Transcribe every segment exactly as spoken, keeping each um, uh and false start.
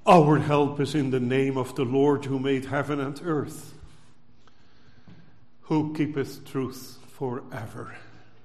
Our help is in the name of the Lord who made heaven and earth, who keepeth truth forever,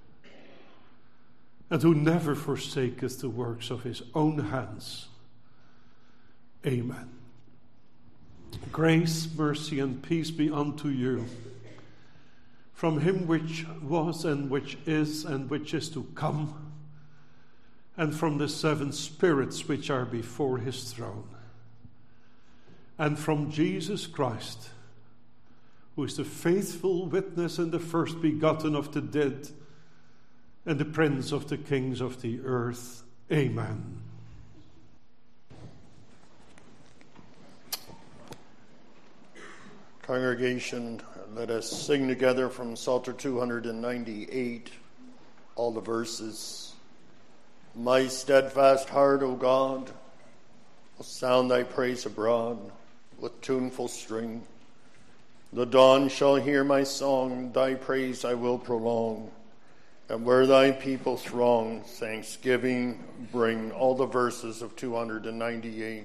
and who never forsaketh the works of his own hands. Amen. Grace, mercy, and peace be unto you from him which was and which is and which is to come, and from the seven spirits which are before his throne, and from Jesus Christ, who is the faithful witness and the first begotten of the dead, and the Prince of the kings of the earth. Amen. Congregation, let us sing together from Psalter two ninety-eight, all the verses. My steadfast heart, O God, will sound thy praise abroad with tuneful string. The dawn shall hear my song, thy praise I will prolong. And where thy people throng, thanksgiving bring. All the verses of two ninety-eight.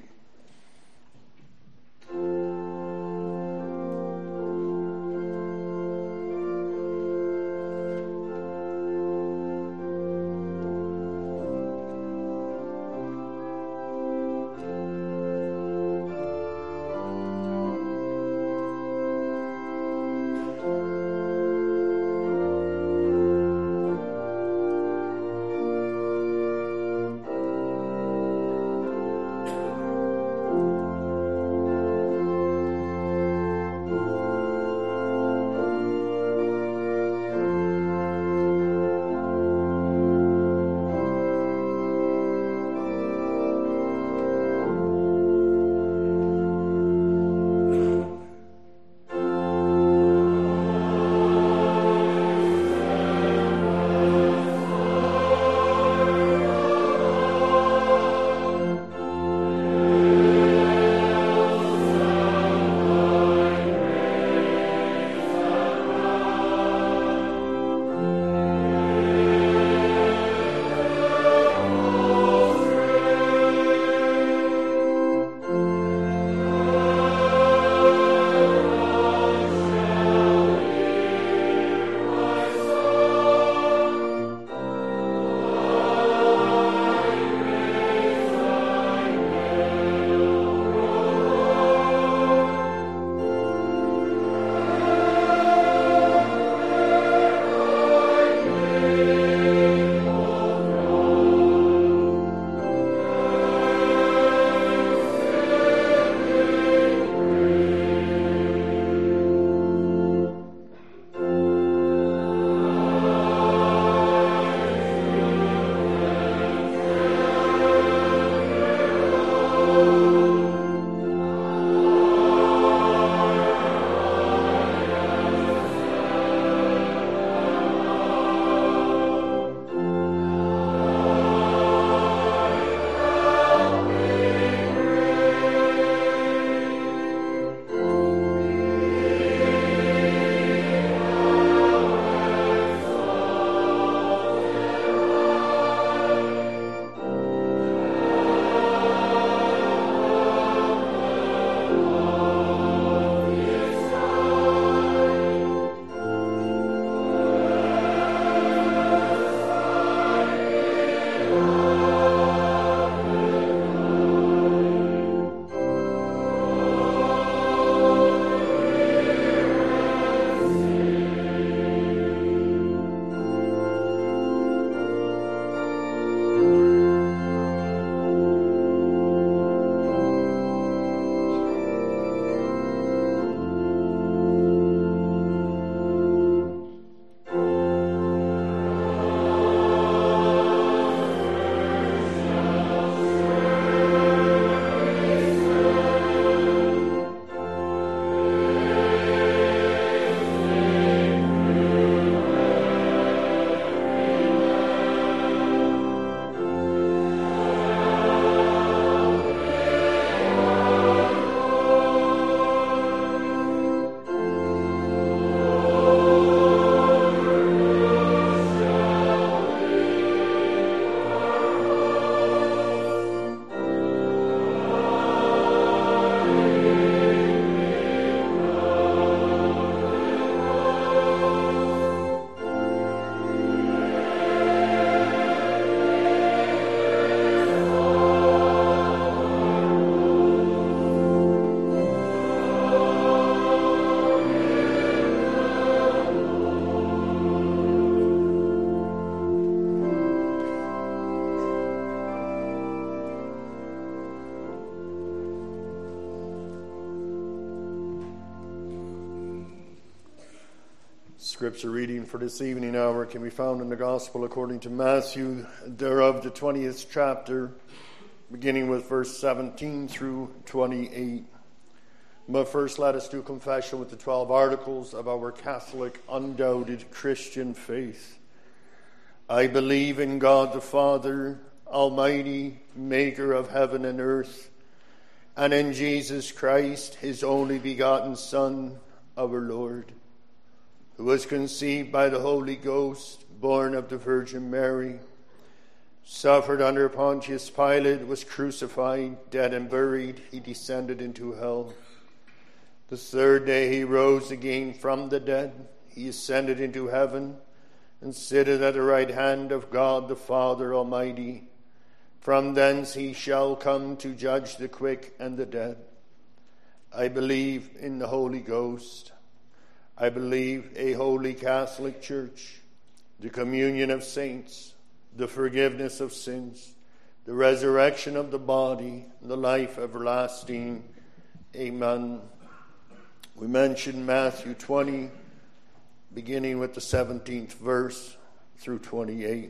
Scripture reading for this evening hour can be found in the Gospel according to Matthew, thereof the twentieth chapter, beginning with verse seventeen through twenty-eight. But first let us do confession with the twelve articles of our Catholic, undoubted Christian faith. I believe in God the Father, Almighty, maker of heaven and earth, and in Jesus Christ, his only begotten Son, our Lord, who was conceived by the Holy Ghost, born of the Virgin Mary, suffered under Pontius Pilate, was crucified, dead and buried. He descended into hell. The third day he rose again from the dead. He ascended into heaven and sitteth at the right hand of God the Father Almighty. From thence he shall come to judge the quick and the dead. I believe in the Holy Ghost. I believe a holy Catholic Church, the communion of saints, the forgiveness of sins, the resurrection of the body, the life everlasting. Amen. We mentioned Matthew twenty, beginning with the seventeenth verse through twenty-eight.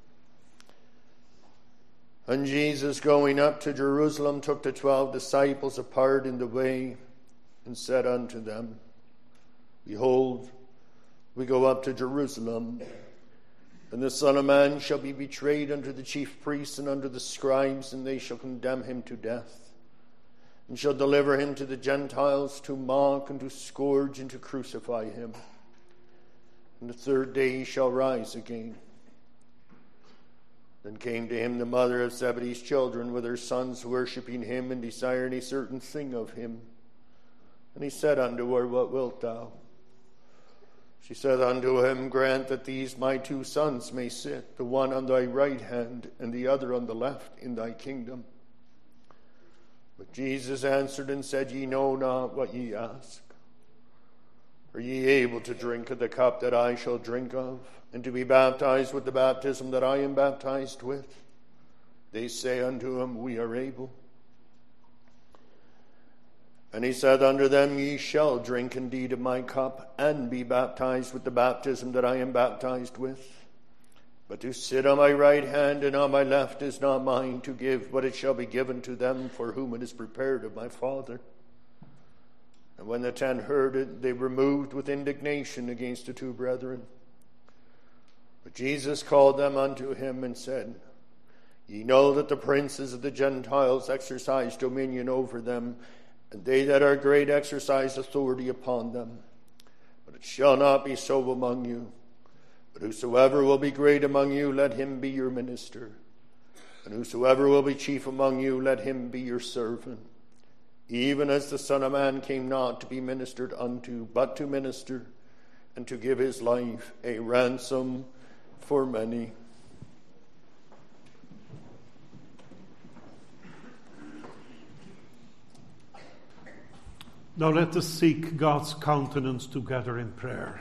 And Jesus, going up to Jerusalem, took the twelve disciples apart in the way, and said unto them, Behold, we go up to Jerusalem, and the Son of Man shall be betrayed unto the chief priests and unto the scribes, and they shall condemn him to death, and shall deliver him to the Gentiles to mock and to scourge and to crucify him. And the third day he shall rise again. Then came to him the mother of Zebedee's children with her sons, worshipping him and desiring a certain thing of him. And he said unto her, What wilt thou? She said unto him, Grant that these my two sons may sit, the one on thy right hand and the other on the left, in thy kingdom. But Jesus answered and said, Ye know not what ye ask. Are ye able to drink of the cup that I shall drink of, and to be baptized with the baptism that I am baptized with? They say unto him, We are able. And he said unto them, Ye shall drink indeed of my cup, and be baptized with the baptism that I am baptized with. But to sit on my right hand and on my left is not mine to give, but it shall be given to them for whom it is prepared of my Father. And when the ten heard it, they were moved with indignation against the two brethren. But Jesus called them unto him and said, Ye know that the princes of the Gentiles exercise dominion over them, and they that are great exercise authority upon them. But it shall not be so among you. But whosoever will be great among you, let him be your minister. And whosoever will be chief among you, let him be your servant. Even as the Son of Man came not to be ministered unto, but to minister, and to give his life a ransom for many. Now let us seek God's countenance together in prayer.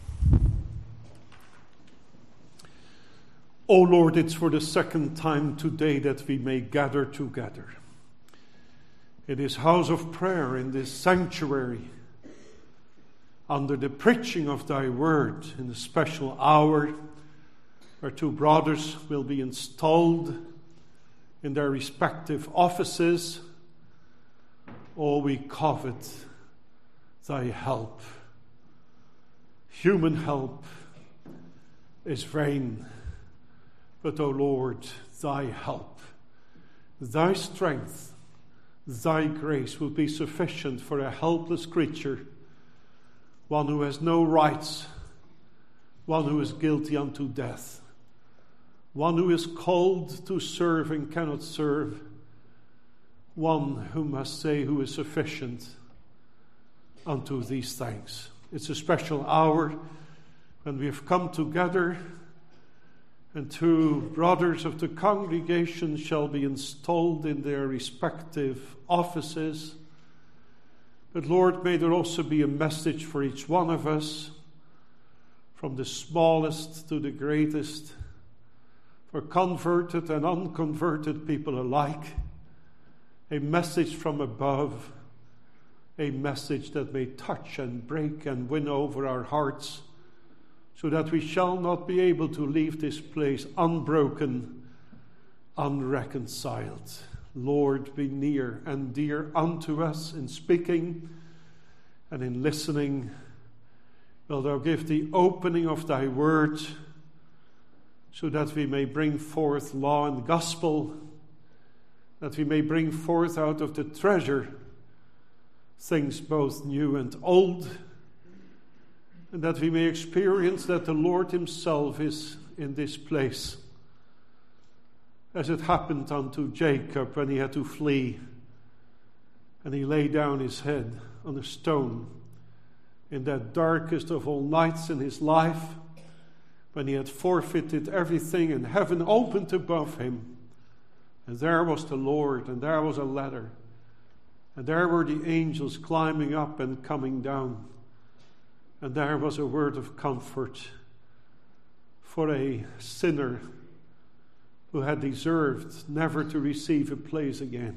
O Lord, it's for the second time today that we may gather together in this house of prayer, in this sanctuary, under the preaching of thy word, in the special hour where two brothers will be installed in their respective offices. Oh, we covet thy help. Human help is vain, but, O Lord, thy help, thy strength, thy grace will be sufficient for a helpless creature, one who has no rights, one who is guilty unto death, one who is called to serve and cannot serve, one who must say who is sufficient unto these things. It's a special hour when we have come together, and two brothers of the congregation shall be installed in their respective offices. But Lord, may there also be a message for each one of us, from the smallest to the greatest, for converted and unconverted people alike, a message from above, a message that may touch and break and win over our hearts so that we shall not be able to leave this place unbroken, unreconciled. Lord, be near and dear unto us in speaking and in listening. Wilt thou give the opening of thy word, so that we may bring forth law and gospel, that we may bring forth out of the treasure things both new and old, and that we may experience that the Lord himself is in this place, as it happened unto Jacob when he had to flee, and he lay down his head on a stone in that darkest of all nights in his life, when he had forfeited everything and heaven opened above him. And there was the Lord, and there was a ladder, and there were the angels climbing up and coming down, and there was a word of comfort for a sinner who had deserved never to receive a place again.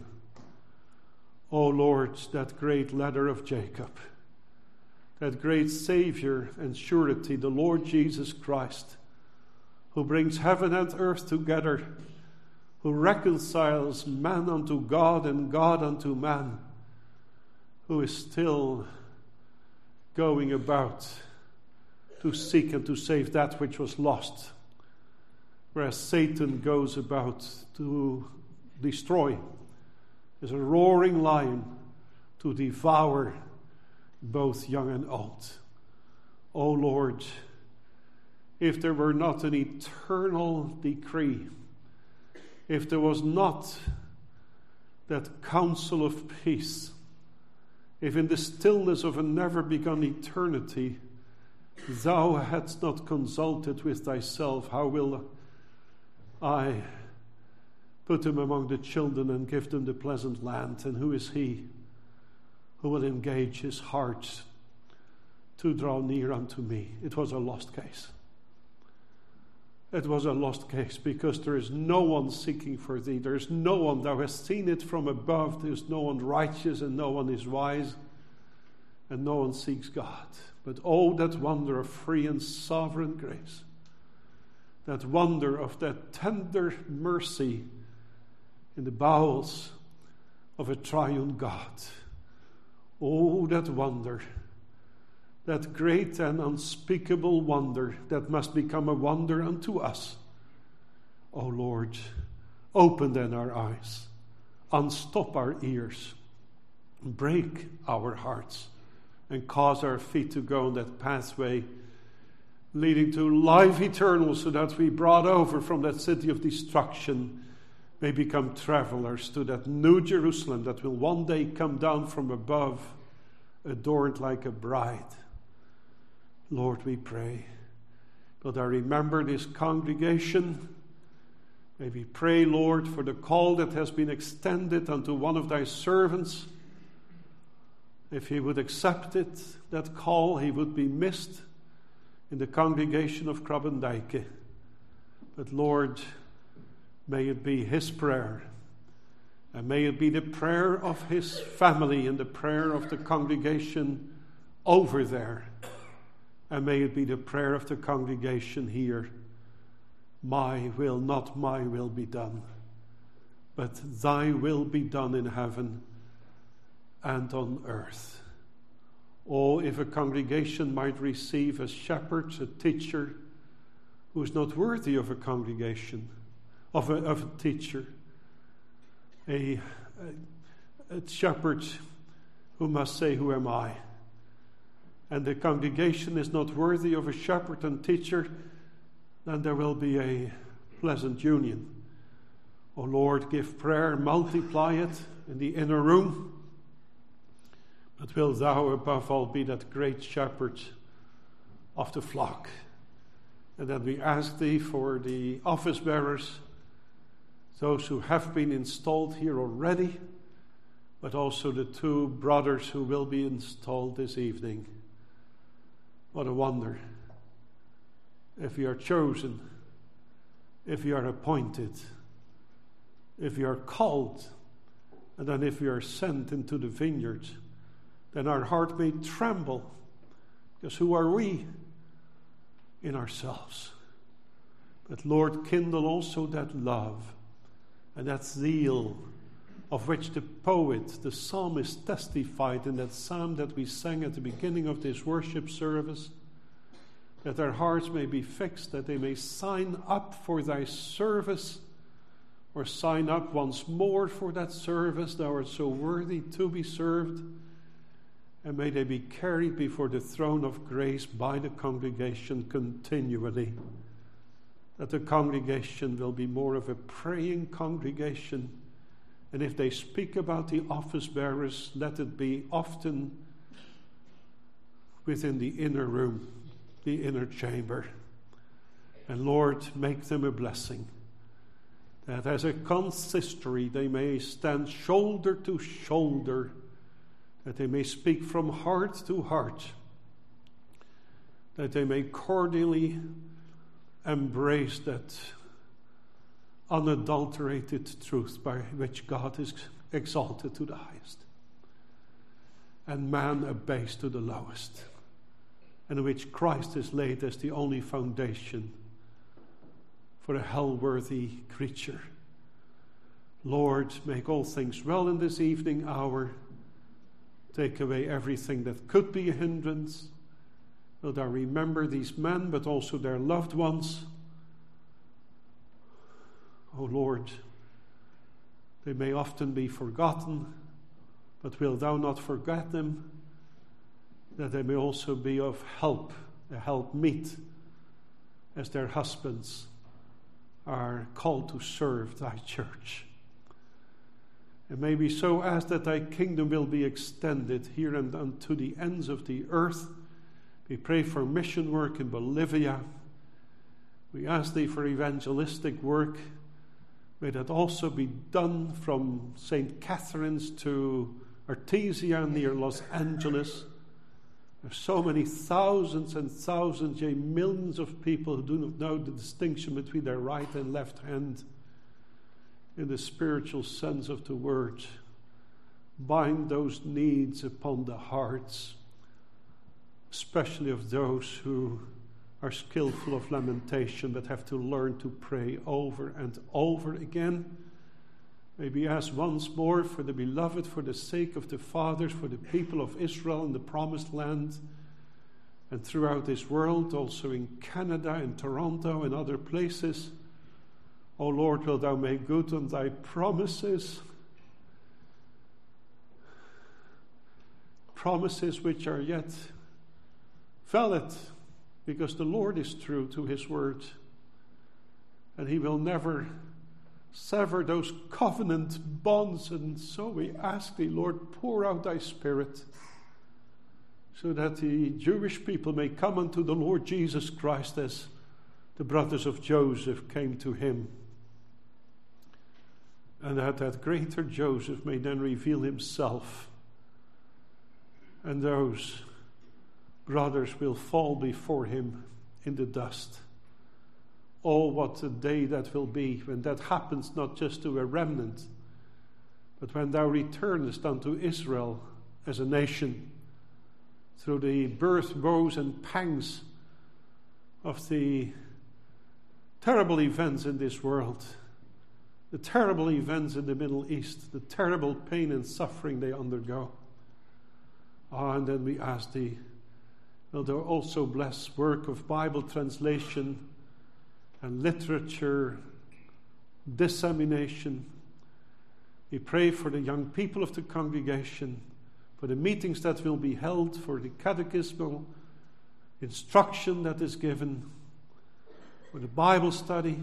O Lord, that great ladder of Jacob, that great Savior and surety, the Lord Jesus Christ, who brings heaven and earth together, who reconciles man unto God and God unto man, who is still going about to seek and to save that which was lost, whereas Satan goes about to destroy, as a roaring lion, to devour both young and old. O Lord, if there were not an eternal decree, if there was not that counsel of peace, if in the stillness of a never-begun eternity thou hadst not consulted with thyself, how will I put them among the children and give them the pleasant land? And who is he who will engage his heart to draw near unto me? It was a lost case. It was a lost case, because there is no one seeking for thee. There is no one. Thou hast seen it from above. There is no one righteous, and no one is wise, and no one seeks God. But oh, that wonder of free and sovereign grace, that wonder of that tender mercy in the bowels of a triune God. Oh, that wonder, that great and unspeakable wonder that must become a wonder unto us. O Lord, open then our eyes, unstop our ears, break our hearts, and cause our feet to go on that pathway leading to life eternal, so that we, brought over from that city of destruction, may become travelers to that new Jerusalem that will one day come down from above, adorned like a bride. Lord, we pray. Lord, I remember this congregation. May we pray, Lord, for the call that has been extended unto one of thy servants. If he would accept it, that call, he would be missed in the congregation of Krabbendyke. But Lord, may it be his prayer, and may it be the prayer of his family and the prayer of the congregation over there. And may it be the prayer of the congregation here. My will, not my will, be done, but thy will be done in heaven and on earth. Oh, if a congregation might receive a shepherd, a teacher, who is not worthy of a congregation, of a, of a teacher, a, a, a shepherd who must say, who am I? And the congregation is not worthy of a shepherd and teacher, then there will be a pleasant union. O Lord, give prayer, multiply it in the inner room. But will thou above all be that great shepherd of the flock? And then we ask thee for the office bearers, those who have been installed here already, but also the two brothers who will be installed this evening. What a wonder. If you are chosen, if you are appointed, if you are called, and then if you are sent into the vineyard, then our heart may tremble. Because who are we? in ourselves. But Lord, kindle also that love and that zeal of which the poet, the psalmist, testified in that psalm that we sang at the beginning of this worship service, that their hearts may be fixed, that they may sign up for thy service, or sign up once more for that service. Thou art so worthy to be served. And may they be carried before the throne of grace by the congregation continually. That the congregation will be more of a praying congregation. And if they speak about the office bearers, let it be often within the inner room, the inner chamber. And Lord, make them a blessing, that as a consistory they may stand shoulder to shoulder, that they may speak from heart to heart, that they may cordially embrace that unadulterated truth by which God is exalted to the highest and man abased to the lowest, and in which Christ is laid as the only foundation for a hell-worthy creature. Lord, make all things well in this evening hour. Take away everything that could be a hindrance. Will thou remember these men, but also their loved ones. O Lord, they may often be forgotten, but will thou not forget them, that they may also be of help, a help meet, as their husbands are called to serve thy church. And may we so ask that thy kingdom will be extended here and unto the ends of the earth. We pray for mission work in Bolivia. We ask thee for evangelistic work. May that also be done from Saint Catherine's to Artesia near Los Angeles. There are so many thousands and thousands, yea, millions of people who do not know the distinction between their right and left hand in the spiritual sense of the word. Bind those needs upon the hearts, especially of those who are skillful of lamentation but have to learn to pray over and over again. May we ask once more for the beloved, for the sake of the fathers, for the people of Israel in the promised land and throughout this world, also in Canada, in Toronto, and other places. O Lord, wilt thou make good on thy promises, promises which are yet valid, because the Lord is true to his word, and he will never sever those covenant bonds. And so we ask thee, Lord, pour out thy Spirit, so that the Jewish people may come unto the Lord Jesus Christ as the brothers of Joseph came to him, and that that greater Joseph may then reveal himself, and those brothers will fall before him in the dust. Oh, what a day that will be when that happens, not just to a remnant, but when thou returnest unto Israel as a nation through the birth, woes, and pangs of the terrible events in this world, the terrible events in the Middle East, the terrible pain and suffering they undergo. Ah, and then we ask thee, will thou also bless work of Bible translation and literature dissemination. We pray for the young people of the congregation, for the meetings that will be held, for the catechismal instruction that is given, for the Bible study,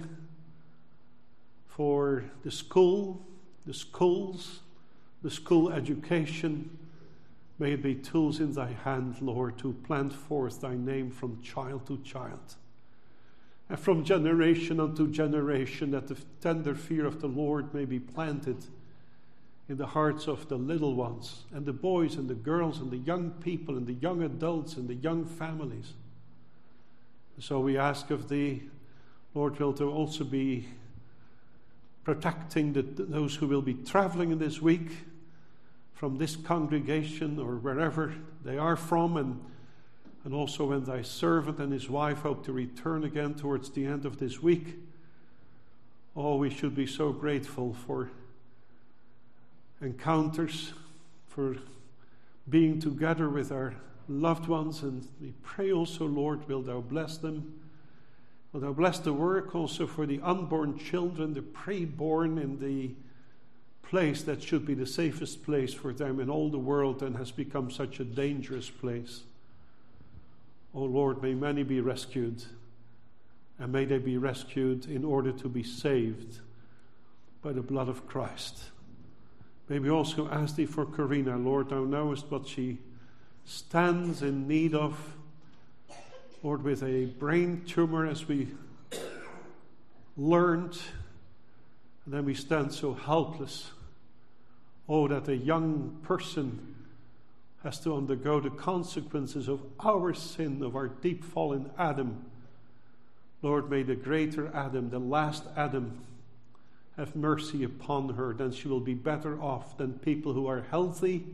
for the school, the schools, the school education. May it be tools in thy hand, Lord, to plant forth thy name from child to child, and from generation unto generation, that the tender fear of the Lord may be planted in the hearts of the little ones, and the boys and the girls and the young people and the young adults and the young families. So we ask of thee, Lord, wilt thou also be protecting the, those who will be traveling in this week from this congregation or wherever they are from, and And also when thy servant and his wife hope to return again towards the end of this week, oh, we should be so grateful for encounters, for being together with our loved ones. And we pray also, Lord, will thou bless them. Will thou bless the work also for the unborn children, the pre-born in the place that should be the safest place for them in all the world and has become such a dangerous place. Oh Lord, may many be rescued, and may they be rescued in order to be saved by the blood of Christ. May we also ask thee for Karina. Lord, thou knowest what she stands in need of. Lord, with a brain tumor, as we learned, and then we stand so helpless. Oh, that a young person has to undergo the consequences of our sin, of our deep fall in Adam. Lord, may the greater Adam, the last Adam, have mercy upon her. Then she will be better off than people who are healthy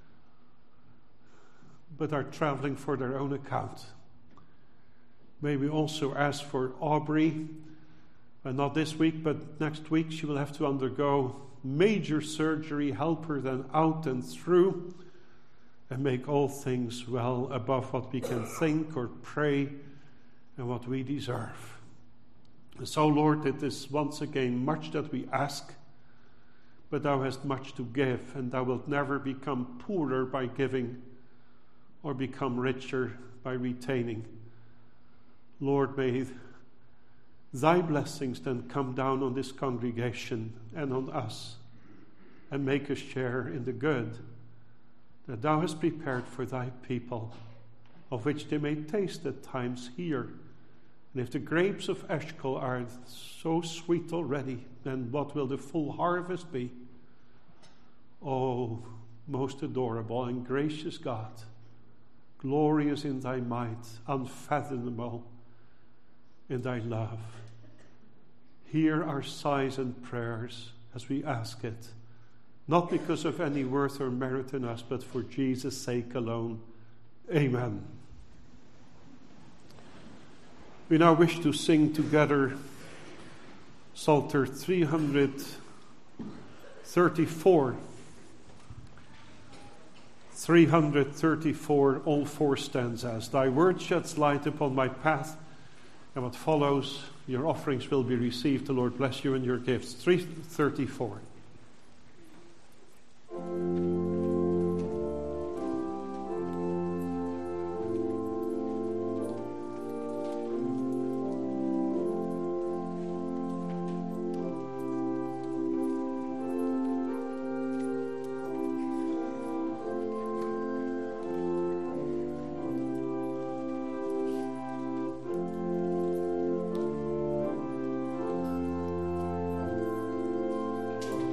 but are traveling for their own account. May we also ask for Aubrey, and not this week, but next week she will have to undergo major surgery. Help her then out and through, and make all things well above what we can think or pray and what we deserve. And so, Lord, it is once again much that we ask, but thou hast much to give, and thou wilt never become poorer by giving or become richer by retaining. Lord, may thy blessings then come down on this congregation and on us, and make us share in the good that thou hast prepared for thy people, of which they may taste at times here. And if the grapes of Eshcol are so sweet already, then what will the full harvest be? Oh, most adorable and gracious God, glorious in thy might, unfathomable in thy love. Hear our sighs and prayers as we ask it, not because of any worth or merit in us, but for Jesus' sake alone. Amen. We now wish to sing together Psalter three hundred thirty-four. three hundred thirty-four, all four stanzas. Thy word sheds light upon my path, and what follows, your offerings will be received. The Lord bless you in your gifts. three thirty-four. Thank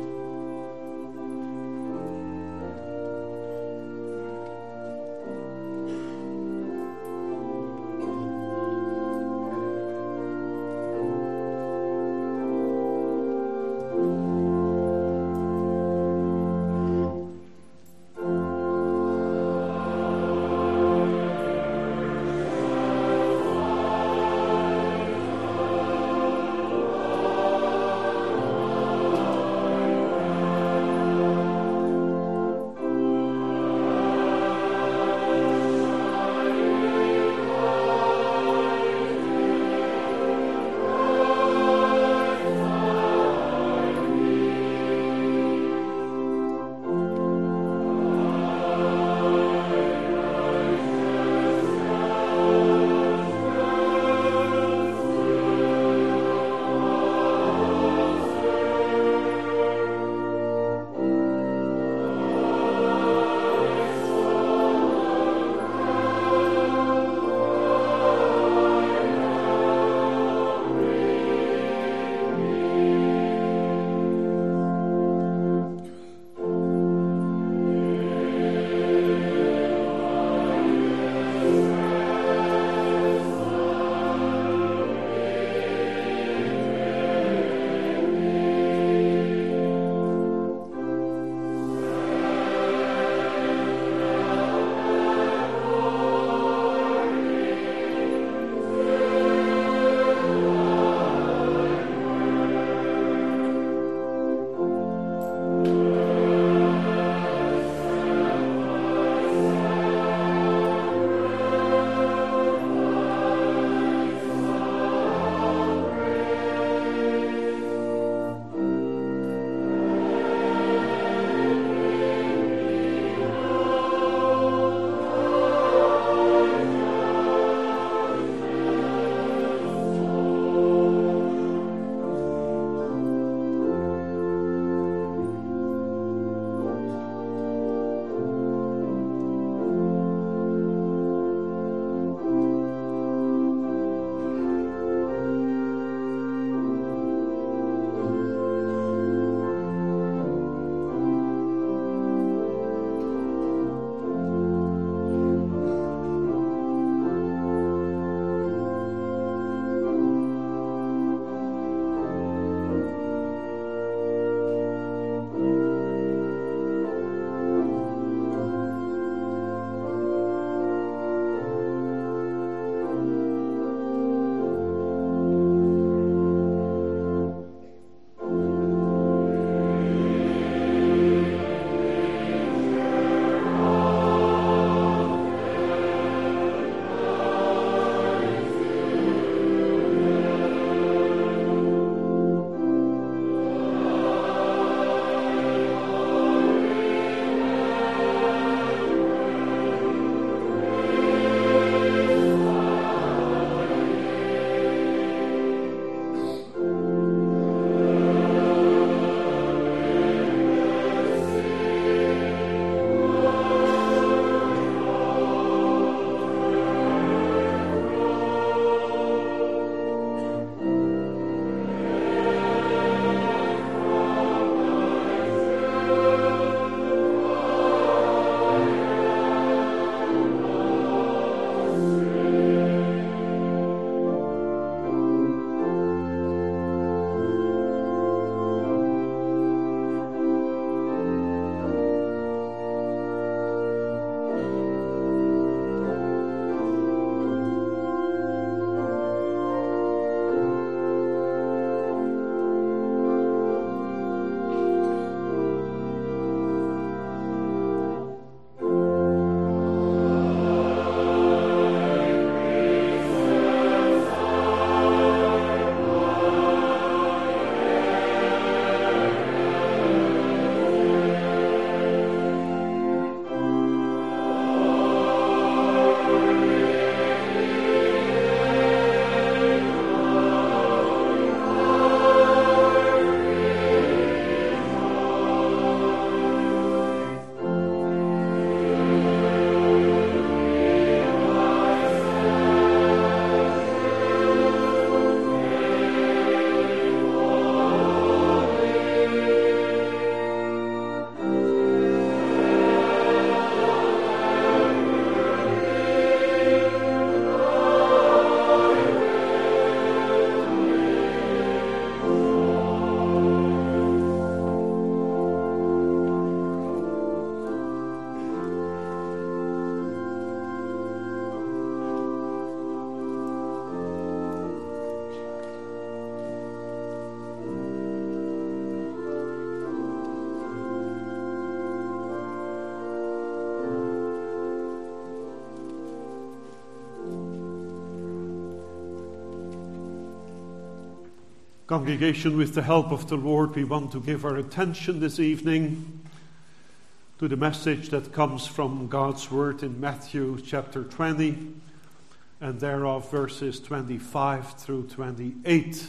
Congregation, with the help of the Lord, we want to give our attention this evening to the message that comes from God's Word in Matthew chapter twenty, and thereof verses twenty-five through twenty-eight.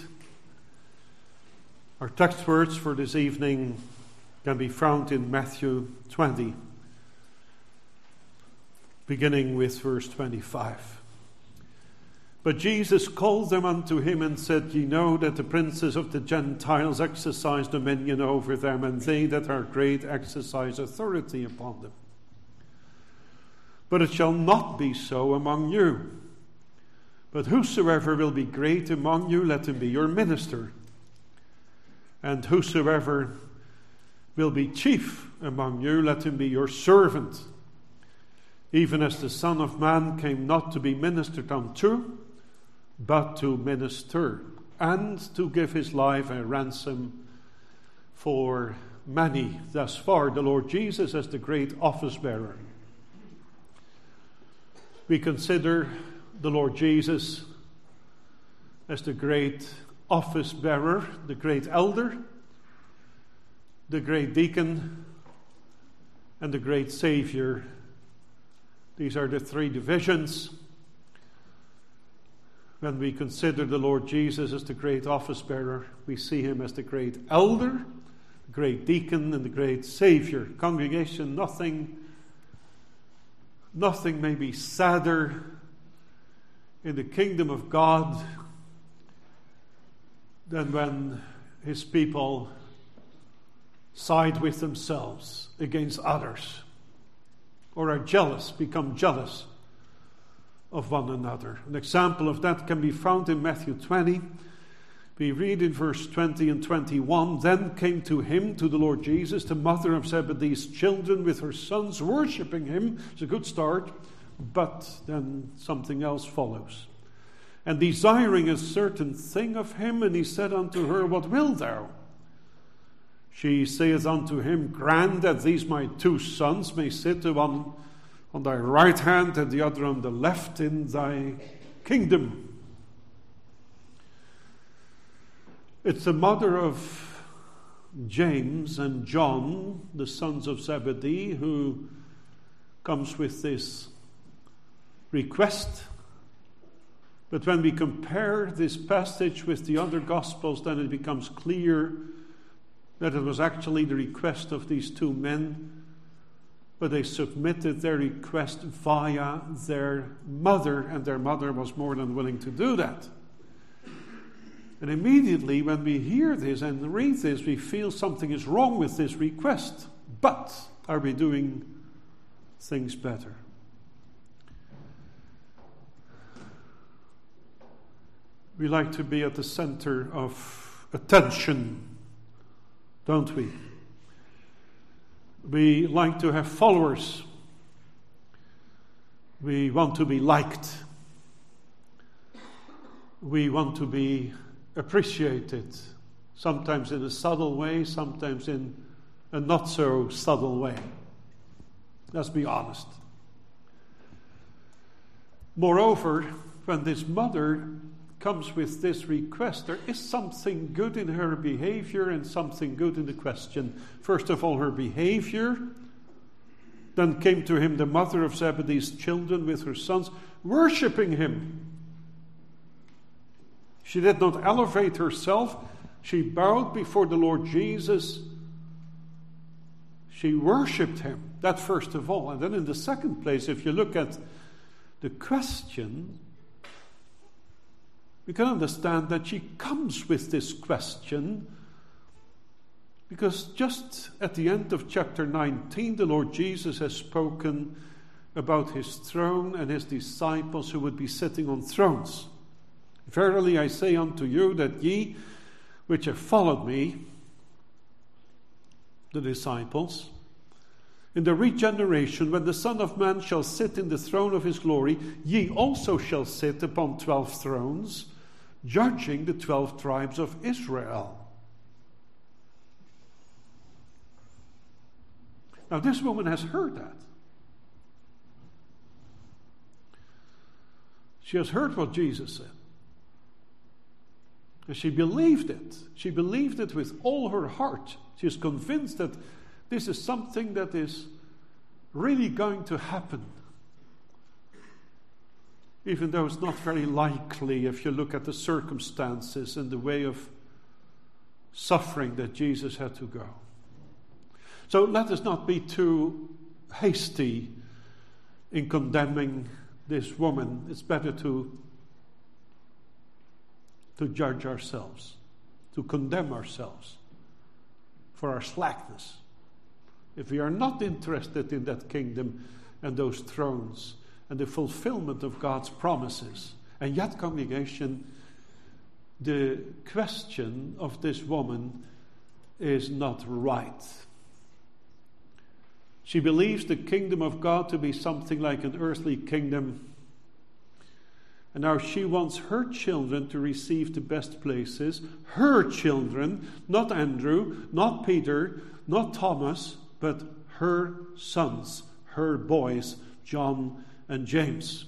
Our text words for this evening can be found in Matthew twenty, beginning with verse twenty-five. But Jesus called them unto him and said, Ye know that the princes of the Gentiles exercise dominion over them, and they that are great exercise authority upon them. But it shall not be so among you. But whosoever will be great among you, let him be your minister. And whosoever will be chief among you, let him be your servant. Even as the Son of Man came not to be ministered unto, but to minister, and to give his life a ransom for many. Thus far, the Lord Jesus as the great office bearer. We consider the Lord Jesus as the great office bearer, the great elder, the great deacon, and the great Savior. These are the three divisions. When we consider the Lord Jesus as the great office bearer, we see him as the great elder, the great deacon, and the great Savior. Congregation, nothing, nothing may be sadder in the kingdom of God than when his people side with themselves against others, or are jealous, become jealous of one another. An example of that can be found in Matthew twenty. We read in verse twenty and twenty-one, Then came to him, to the Lord Jesus, the mother of Zebedee's children with her sons, worshipping him. It's a good start, but then something else follows. And desiring a certain thing of him, and he said unto her, What wilt thou? She saith unto him, Grant that these my two sons may sit the one on thy right hand and the other on the left in thy kingdom. It's the mother of James and John, the sons of Zebedee, who comes with this request. But when we compare this passage with the other Gospels, then it becomes clear that it was actually the request of these two men, but they submitted their request via their mother, and their mother was more than willing to do that. And immediately when we hear this and read this, we feel something is wrong with this request. But are we doing things better? We like to be at the center of attention, don't we? We like to have followers. We want to be liked. We want to be appreciated, sometimes in a subtle way, sometimes in a not so subtle way. Let's be honest. Moreover, when this mother comes with this request, there is something good in her behavior and something good in the question. First of all, her behavior. Then came to him the mother of Zebedee's children with her sons, worshipping him. She did not elevate herself. She bowed before the Lord Jesus. She worshipped him. That first of all. And then in the second place, if you look at the question, we can understand that she comes with this question because just at the end of chapter nineteen, the Lord Jesus has spoken about his throne and his disciples who would be sitting on thrones. Verily I say unto you that ye which have followed me, the disciples, in the regeneration, when the Son of Man shall sit in the throne of his glory, ye also shall sit upon twelve thrones, judging the twelve tribes of Israel. Now this woman has heard that. She has heard what Jesus said. And she believed it. She believed it with all her heart. She was convinced that this is something that is really going to happen. Even though it's not very likely if you look at the circumstances and the way of suffering that Jesus had to go. So let us not be too hasty in condemning this woman. It's better to, to judge ourselves, to condemn ourselves for our slackness. If we are not interested in that kingdom and those thrones and the fulfillment of God's promises. And yet, congregation, the question of this woman is not right. She believes the kingdom of God to be something like an earthly kingdom. And now she wants her children to receive the best places. Her children, not Andrew, not Peter, not Thomas, but her sons, her boys, John and James.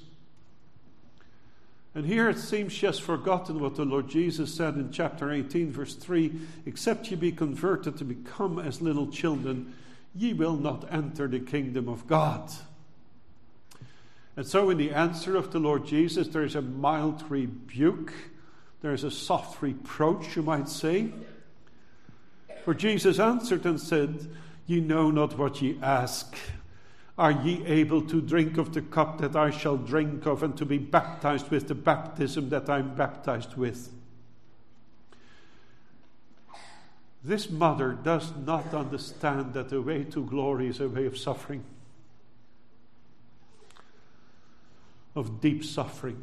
And here it seems she has forgotten what the Lord Jesus said in chapter eighteen, verse three, except ye be converted to become as little children, ye will not enter the kingdom of God. And so in the answer of the Lord Jesus, there is a mild rebuke. There is a soft reproach, you might say. For Jesus answered and said, ye know not what ye ask. Are ye able to drink of the cup that I shall drink of, and to be baptized with the baptism that I am baptized with? This mother does not understand that the way to glory is a way of suffering, of deep suffering.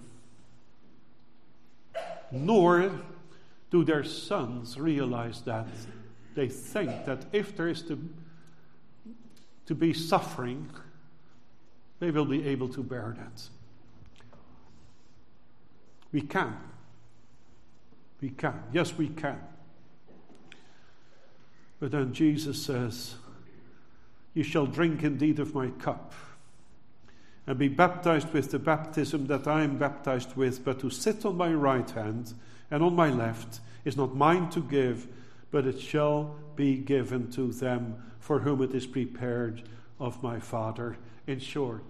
Nor do their sons realize that. They think that if there is to, to be suffering, they will be able to bear that. We can. We can. Yes, we can. But then Jesus says, "You shall drink indeed of my cup, and be baptized with the baptism that I am baptized with, but to sit on my right hand and on my left is not mine to give, but it shall be given to them for whom it is prepared of my Father." In short,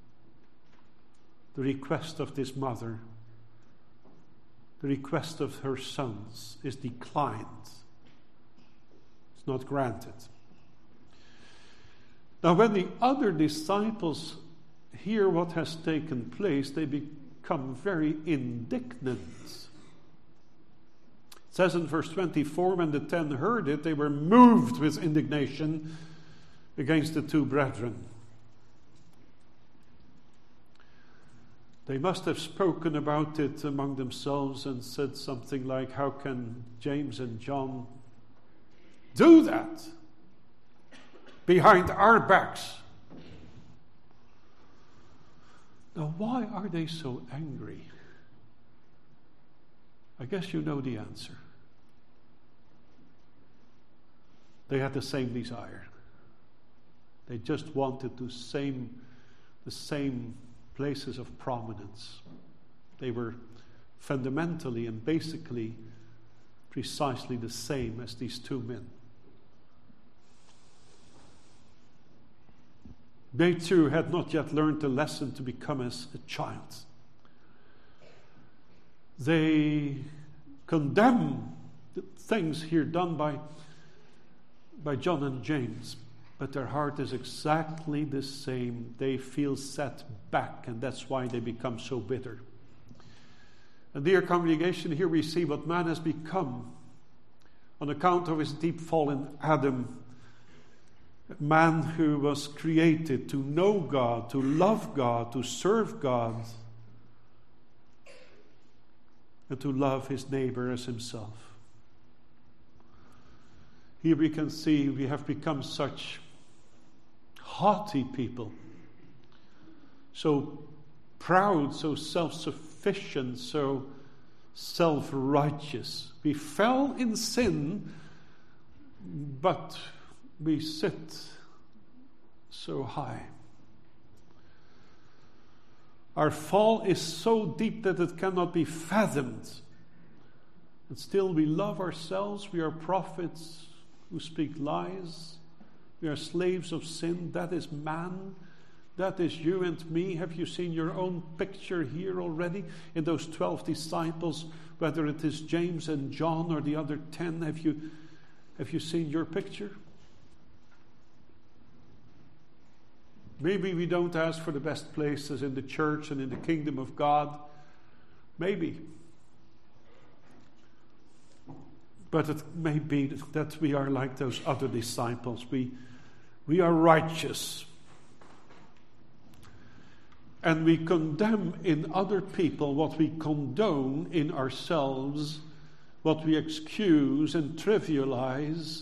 the request of this mother, the request of her sons, is declined. It's not granted. Now, when the other disciples hear what has taken place, they become very indignant. It says in verse twenty-four, when the ten heard it, they were moved with indignation against the two brethren. They must have spoken about it among themselves and said something like, how can James and John do that behind our backs? Now, why are they so angry? I guess you know the answer. They had the same desire. They just wanted the same, the same places of prominence. They were fundamentally and basically precisely the same as these two men. They too had not yet learned the lesson to become as a child. They condemn the things here done by, by John and James, but their heart is exactly the same. They feel set back, and that's why they become so bitter. And dear congregation, here we see what man has become on account of his deep fall in Adam. Man who was created to know God, to love God, to serve God, and to love his neighbor as himself. Here we can see we have become such haughty people, so proud, so self-sufficient, so self-righteous. We fell in sin, but we sit so high. Our fall is so deep that it cannot be fathomed. And still we love ourselves. We are prophets who speak lies. We are slaves of sin. That is man. That is you and me. Have you seen your own picture here already in those twelve disciples? Whether it is James and John or the other ten, have you, have you seen your picture? Maybe we don't ask for the best places in the church and in the kingdom of God. Maybe. But it may be that we are like those other disciples. We, we are righteous. And we condemn in other people what we condone in ourselves, what we excuse and trivialize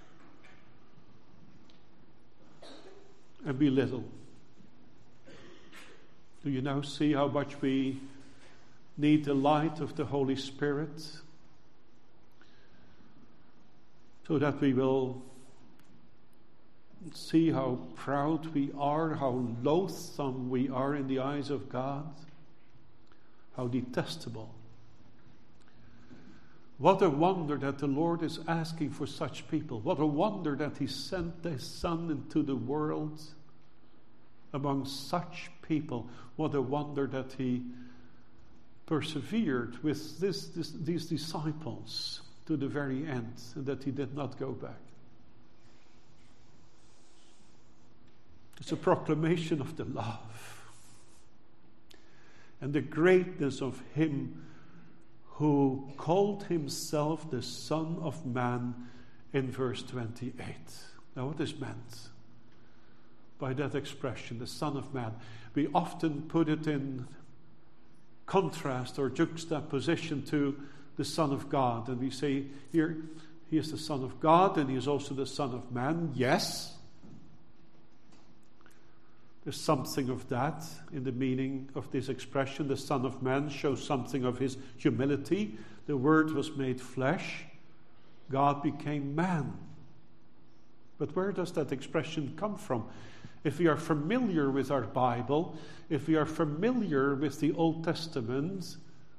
and belittle. Do you now see how much we need the light of the Holy Spirit? So that we will see how proud we are, how loathsome we are in the eyes of God, how detestable. What a wonder that the Lord is asking for such people. What a wonder that He sent His Son into the world among such people. What a wonder that He persevered with this, this, these disciples to the very end, and that He did not go back. It's a proclamation of the love and the greatness of Him who called Himself the Son of Man in verse twenty-eight. Now, what is meant by that expression, the Son of Man? We often put it in contrast or juxtaposition to the Son of God. And we say, here, He is the Son of God and He is also the Son of Man. Yes. There's something of that in the meaning of this expression. The Son of Man shows something of His humility. The Word was made flesh. God became man. But where does that expression come from? If we are familiar with our Bible, if we are familiar with the Old Testament,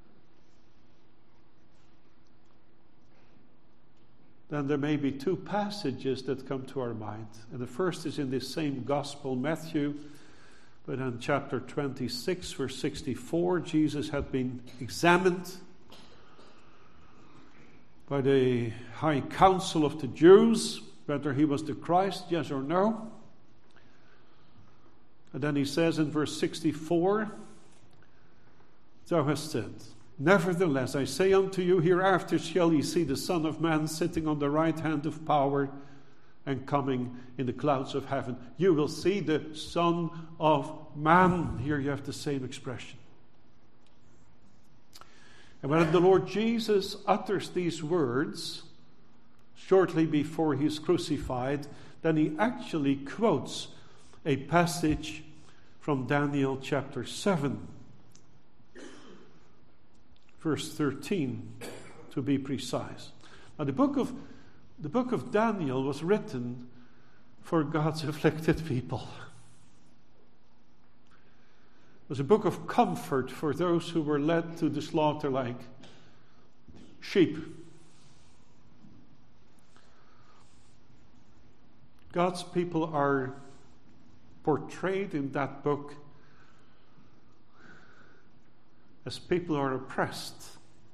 then there may be two passages that come to our mind. And the first is in this same Gospel, Matthew, but in chapter twenty-six, verse sixty-four, Jesus had been examined by the high council of the Jews, whether He was the Christ, yes or no. And then He says in verse sixty-four, Thou hast said, Nevertheless, I say unto you, hereafter shall ye see the Son of Man sitting on the right hand of power and coming in the clouds of heaven. You will see the Son of Man. Here you have the same expression. And when the Lord Jesus utters these words, shortly before He is crucified, then He actually quotes a passage from Daniel chapter seven. Verse thirteen, to be precise. Now, the book of the book of Daniel was written for God's afflicted people. It was a book of comfort for those who were led to the slaughter like sheep. God's people are portrayed in that book as people who are oppressed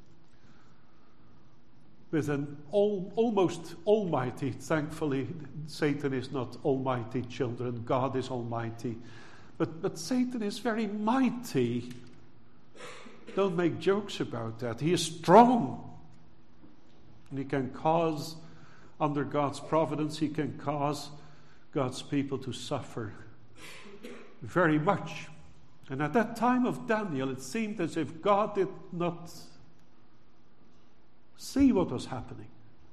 with an all, almost almighty, thankfully Satan is not almighty, children, God is almighty, but, but Satan is very mighty. Don't make jokes about that. He is strong, and he can cause, under God's providence, he can cause God's people to suffer very much. And at that time of Daniel, it seemed as if God did not see what was happening.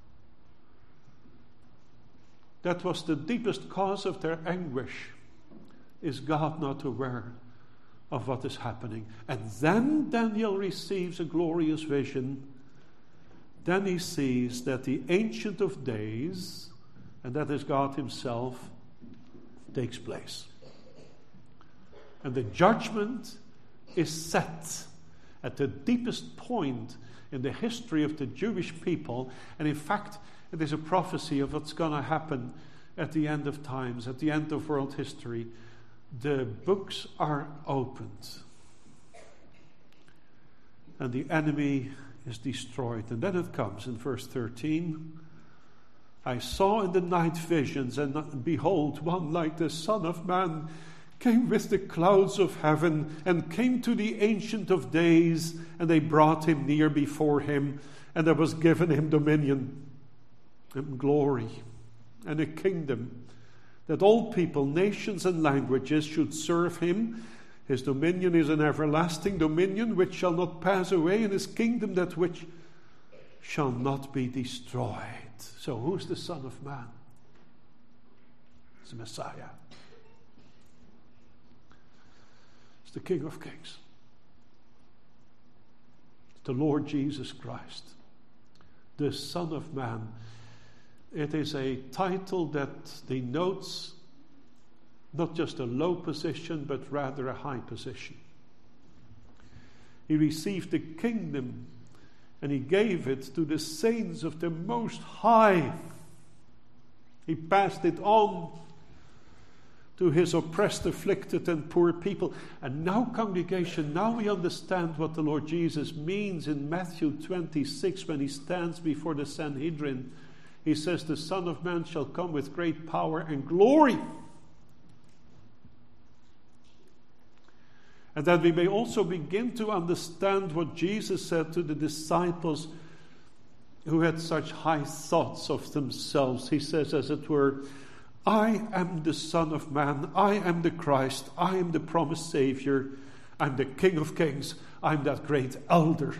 That was the deepest cause of their anguish. Is God not aware of what is happening? And then Daniel receives a glorious vision. Then he sees that the Ancient of Days, and that is God Himself, takes place. And the judgment is set. at the deepest point in the history of the Jewish people. And in fact, it is a prophecy of what's going to happen at the end of times, at the end of world history. The books are opened, and the enemy is destroyed. And then it comes in verse thirteen. I saw in the night visions, and behold, one like the Son of Man came with the clouds of heaven, and came to the Ancient of Days, and they brought him near before him, and there was given him dominion and glory and a kingdom, that all people, nations, and languages should serve him. His dominion is an everlasting dominion which shall not pass away, and his kingdom that which shall not be destroyed. So who's the Son of Man? It's the Messiah. It's the King of Kings. It's the Lord Jesus Christ, the Son of Man. It is a title that denotes not just a low position, but rather a high position. He received the kingdom and he gave it to the saints of the Most High. He passed it on to his oppressed, afflicted, and poor people. And now, congregation, now we understand what the Lord Jesus means in Matthew twenty-six when he stands before the Sanhedrin. He says, the Son of Man shall come with great power and glory. And that we may also begin to understand what Jesus said to the disciples who had such high thoughts of themselves. He says, as it were, I am the Son of Man, I am the Christ, I am the promised Savior, I'm the King of Kings, I'm that great elder.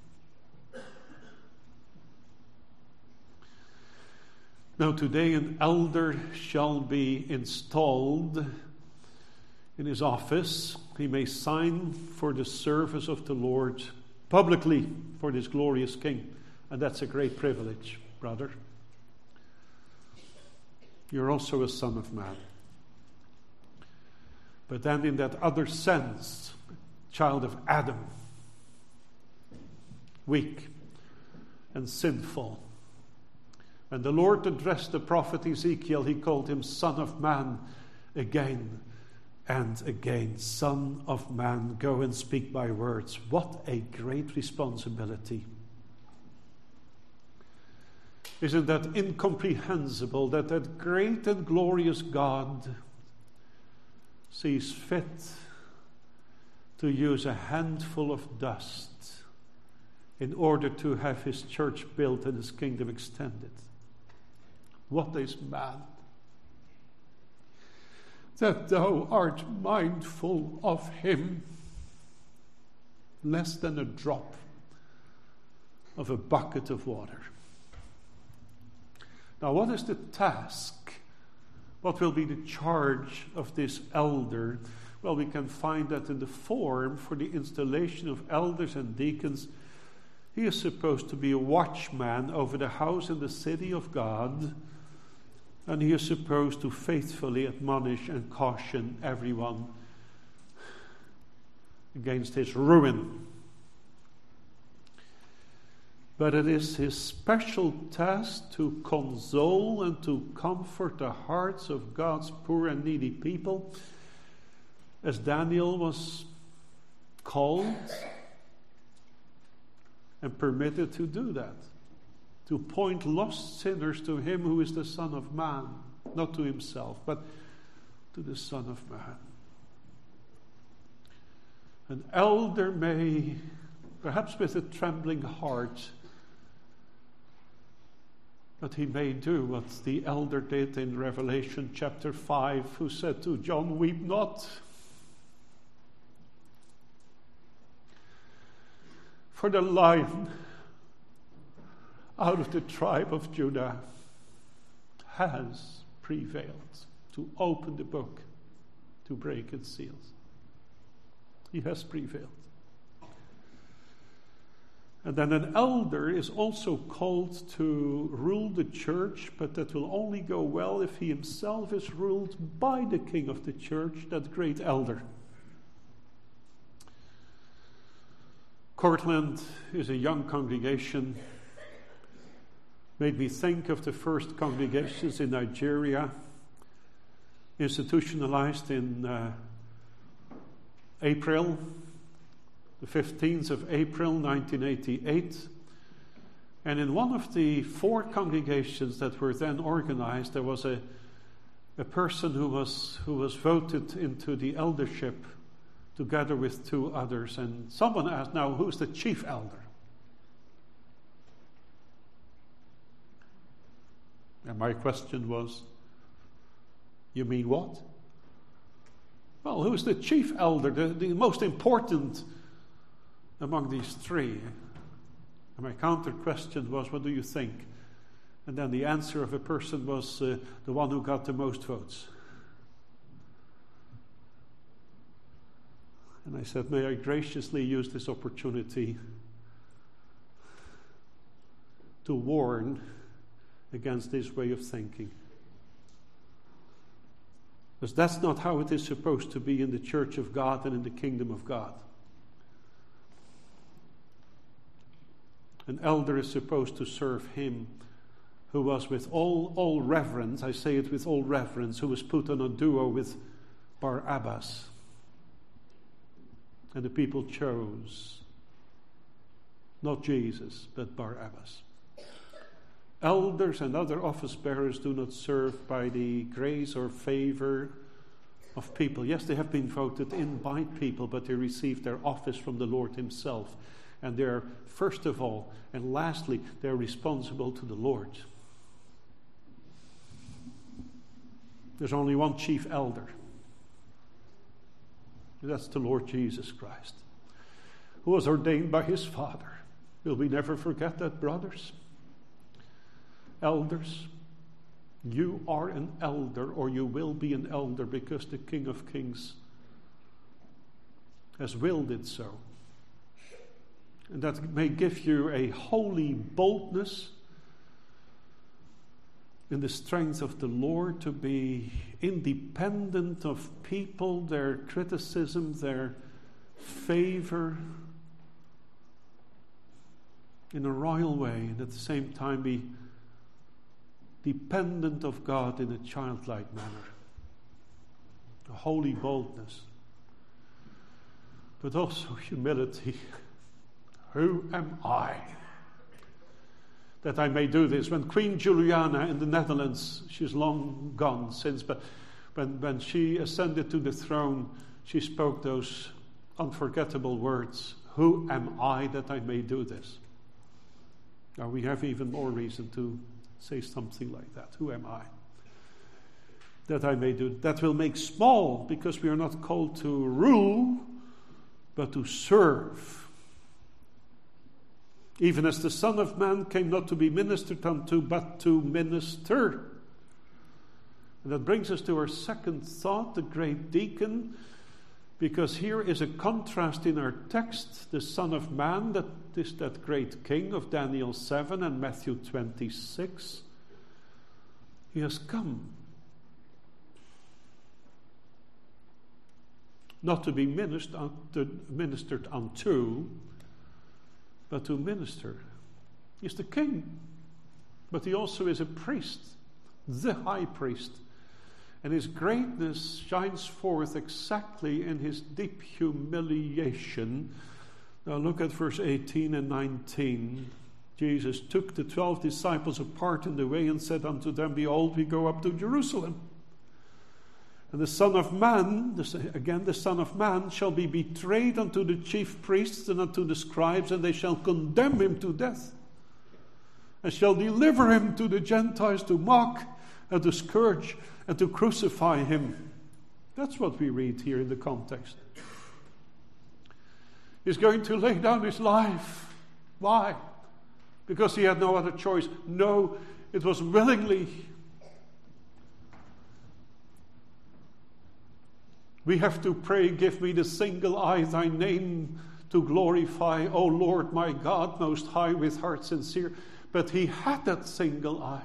Now today an elder shall be installed in his office. He may sign for the service of the Lord publicly for this glorious King. And that's a great privilege, brother. You're also a son of man. But then in that other sense, child of Adam, weak and sinful. When the Lord addressed the prophet Ezekiel, he called him Son of Man again and again. Son of Man, go and speak my words. What a great responsibility. Isn't that incomprehensible that that great and glorious God sees fit to use a handful of dust in order to have his church built and his kingdom extended? What is man? That thou art mindful of him, less than a drop of a bucket of water. Now, what is the task? What will be the charge of this elder? Well, we can find that in the form for the installation of elders and deacons. He is supposed to be a watchman over the house and the city of God. And he is supposed to faithfully admonish and caution everyone against his ruin. But it is his special task to console and to comfort the hearts of God's poor and needy people, as Daniel was called and permitted to do that. To point lost sinners to him who is the Son of Man, not to himself, but to the Son of Man. An elder may, perhaps with a trembling heart, but he may do what the elder did in Revelation chapter five, who said to John, weep not. For the Lion out of the tribe of Judah has prevailed to open the book, to break its seals. He has prevailed. And then an elder is also called to rule the church, but that will only go well if he himself is ruled by the king of the church, that great elder. Cortland is a young congregation. Made me think of the first congregations in Nigeria, institutionalized in uh, April, the fifteenth of April nineteen eighty-eight. And in one of the four congregations that were then organized, there was a, a person who was who was voted into the eldership together with two others. And someone asked, now, who's the chief elder? And my question was, you mean what? Well, who's the chief elder, the, the most important among these three? And my counter question was, what do you think? And then the answer of a person was uh, the one who got the most votes. And I said, may I graciously use this opportunity to warn against this way of thinking. Because that's not how it is supposed to be in the church of God and in the kingdom of God. An elder is supposed to serve him who was with all, all reverence, I say it with all reverence, who was put on a duo with Barabbas. And the people chose not Jesus, but Barabbas. Elders and other office bearers do not serve by the grace or favor of people. Yes, they have been voted in by people, but they received their office from the Lord himself. And they're, first of all, and lastly, they're responsible to the Lord. There's only one chief elder. That's the Lord Jesus Christ, who was ordained by his Father. Will we never forget that, brothers? Elders, you are an elder, or you will be an elder, because the King of Kings has willed it so. And that may give you a holy boldness in the strength of the Lord to be independent of people, their criticism, their favor, in a royal way, and at the same time be dependent of God in a childlike manner. A holy boldness, but also humility. Who am I that I may do this? When Queen Juliana in the Netherlands, she's long gone since, but when, when she ascended to the throne, she spoke those unforgettable words, who am I that I may do this? Now we have even more reason to say something like that. Who am I that I may do? That will make small, because we are not called to rule, but to serve. Even as the Son of Man came not to be ministered unto, but to minister. And that brings us to our second thought, the great deacon, because here is a contrast in our text. The Son of Man, that is that great king of Daniel seven and Matthew twenty-six. He has come not to be ministered unto, ministered unto, but to minister. He's the king, but he also is a priest, the high priest. And his greatness shines forth exactly in his deep humiliation. Now look at verse eighteen and nineteen. Jesus took the twelve disciples apart in the way and said unto them, behold, we go up to Jerusalem. And the Son of Man, again the Son of Man, shall be betrayed unto the chief priests and unto the scribes, and they shall condemn him to death, and shall deliver him to the Gentiles to mock and to scourge and to crucify him. That's what we read here in the context. He's going to lay down his life. Why? Because he had no other choice. No, it was willingly. We have to pray, give me the single eye, thy name to glorify, O Lord my God, most high, with heart sincere. But he had that single eye.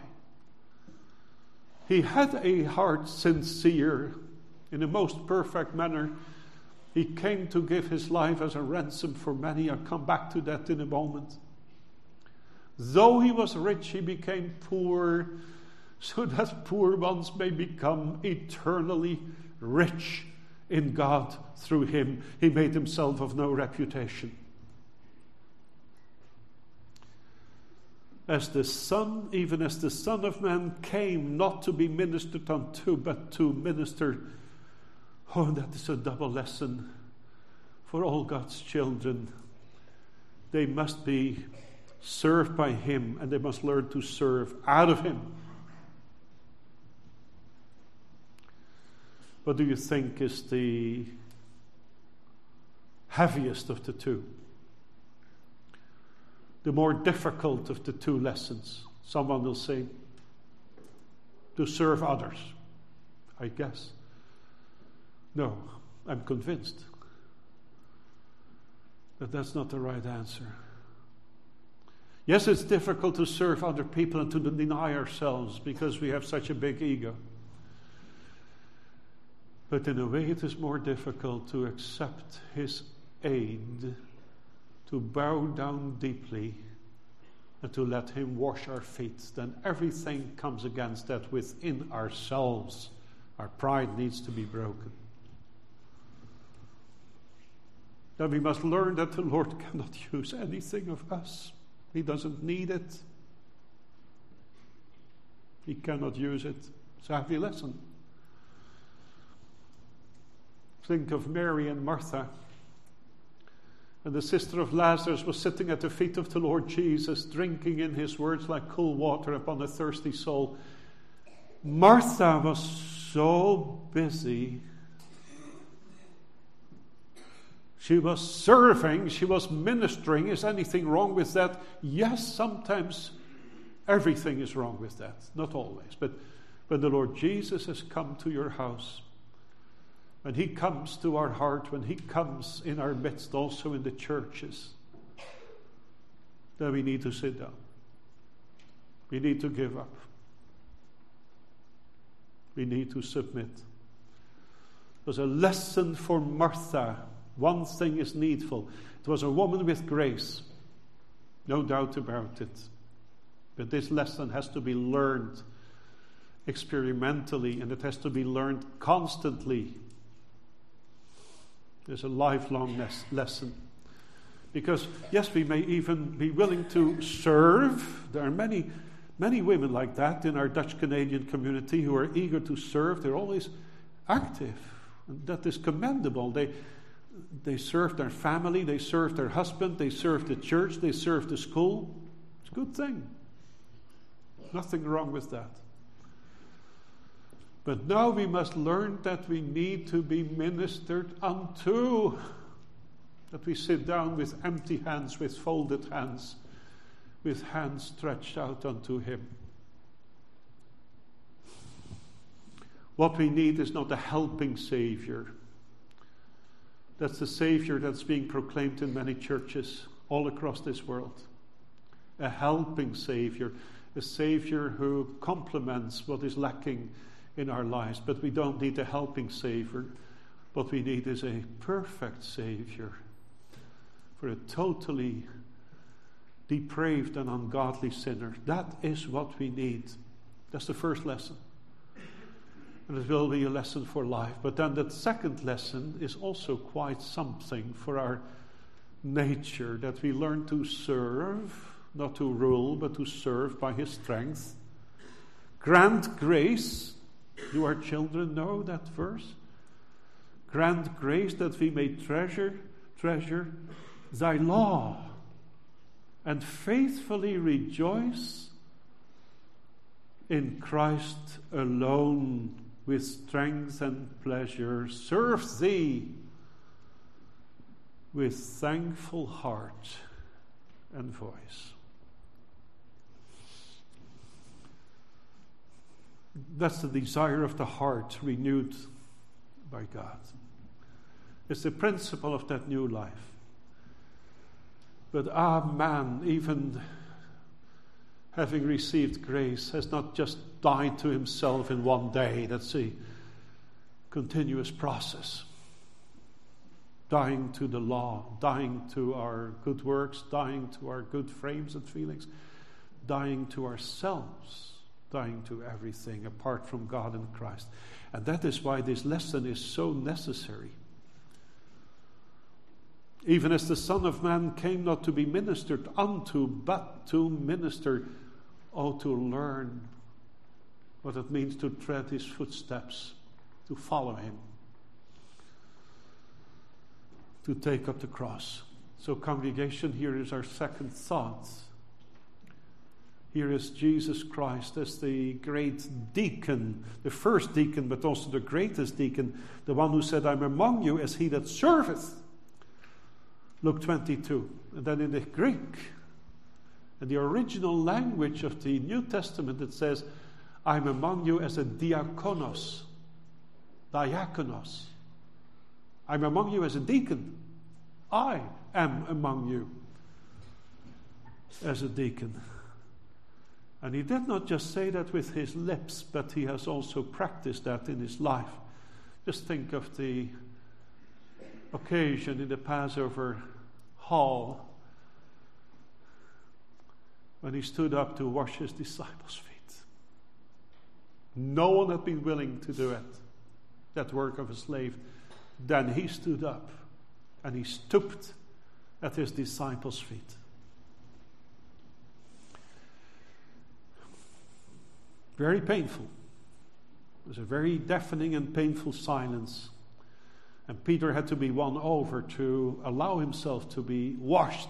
He had a heart sincere in the most perfect manner. He came to give his life as a ransom for many. I'll come back to that in a moment. Though he was rich, he became poor, so that poor ones may become eternally rich in God through him. He made himself of no reputation. As the Son, even as the Son of Man came not to be ministered unto, but to minister. Oh, that is a double lesson for all God's children. They must be served by him, and they must learn to serve out of him. What do you think is the heaviest of the two? The more difficult of the two lessons? Someone will say, to serve others, I guess. No, I'm convinced that that's not the right answer. Yes, it's difficult to serve other people and to deny ourselves because we have such a big ego. But in a way it is more difficult to accept his aid, to bow down deeply, and to let him wash our feet. Then everything comes against that within ourselves. Our pride needs to be broken. Then we must learn that the Lord cannot use anything of us. He doesn't need it. He cannot use it. It's a heavy lesson. Think of Mary and Martha. And the sister of Lazarus was sitting at the feet of the Lord Jesus, drinking in his words like cool water upon a thirsty soul. Martha was so busy. She was serving, she was ministering. Is anything wrong with that? Yes, sometimes everything is wrong with that. Not always. But when the Lord Jesus has come to your house, when he comes to our heart, when he comes in our midst, also in the churches, then we need to sit down. We need to give up. We need to submit. There's a lesson for Martha. One thing is needful. It was a woman with grace. No doubt about it. But this lesson has to be learned experimentally, and it has to be learned constantly. There's a lifelong les- lesson. Because, yes, we may even be willing to serve. There are many, many women like that in our Dutch-Canadian community who are eager to serve. They're always active. And that is commendable. They, they serve their family, they serve their husband, they serve the church, they serve the school. It's a good thing. Nothing wrong with that. But now we must learn that we need to be ministered unto. That we sit down with empty hands, with folded hands, with hands stretched out unto him. What we need is not a helping Savior. That's the Savior that's being proclaimed in many churches all across this world. A helping Savior. A Savior who complements what is lacking in our lives. But we don't need a helping Savior. What we need is a perfect Savior for a totally depraved and ungodly sinner. That is what we need. That's the first lesson. And it will be a lesson for life. But then the second lesson is also quite something for our nature, that we learn to serve, not to rule, but to serve by his strength. Grant grace. Do our children know that verse? Grant grace that we may treasure, treasure thy law and faithfully rejoice in Christ alone with strength and pleasure. Serve thee with thankful heart and voice. That's the desire of the heart renewed by God. It's the principle of that new life. But ah, man, even having received grace, has not just died to himself in one day. That's a continuous process. dying to the law, dying to our good works, dying to our good frames and feelings, dying to ourselves, dying to everything apart from God and Christ. And that is why this lesson is so necessary. Even as the Son of Man came not to be ministered unto, but to minister, oh, to learn what it means to tread his footsteps, to follow him, to take up the cross. So, congregation, here is our second thought. Here is Jesus Christ as the great deacon, the first deacon, but also the greatest deacon, the one who said, I'm among you as he that serveth. Luke twenty-two. And then in the Greek, in the original language of the New Testament, it says, I'm among you as a diakonos. Diakonos. I'm among you as a deacon. I am among you as a deacon. And he did not just say that with his lips, but he has also practiced that in his life. Just think of the occasion in the Passover hall when he stood up to wash his disciples' feet. No one had been willing to do it, that work of a slave. Then he stood up and he stooped at his disciples' feet. Very painful. It was a very deafening and painful silence. And Peter had to be won over to allow himself to be washed.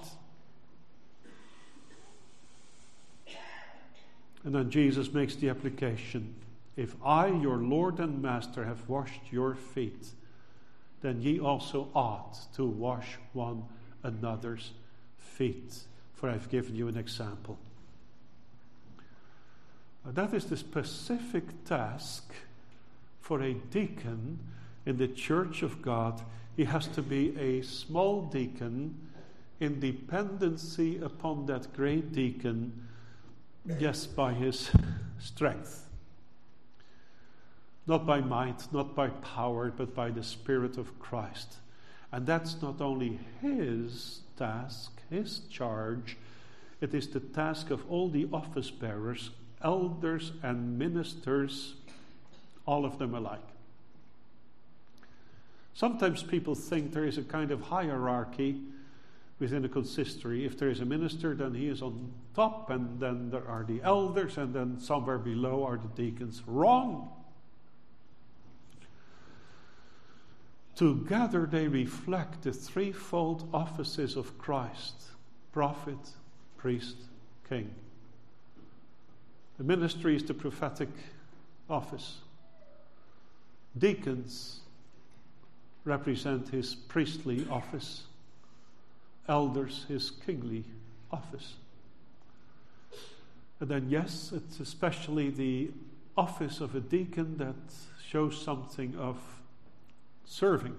And then Jesus makes the application. If I, your Lord and Master, have washed your feet, then ye also ought to wash one another's feet. For I've given you an example. That is the specific task for a deacon in the church of God. He has to be a small deacon in dependency upon that great deacon, yes, by his strength. Not by might, not by power, but by the Spirit of Christ. And that's not only his task, his charge, it is the task of all the office bearers, elders and ministers, all of them alike. Sometimes people think there is a kind of hierarchy within a consistory. If there is a minister, then he is on top, and then there are the elders, and then somewhere below are the deacons. Wrong! Together they reflect the threefold offices of Christ: prophet, priest, king. The ministry is the prophetic office. Deacons represent his priestly office. Elders, his kingly office. And then, yes, it's especially the office of a deacon that shows something of serving.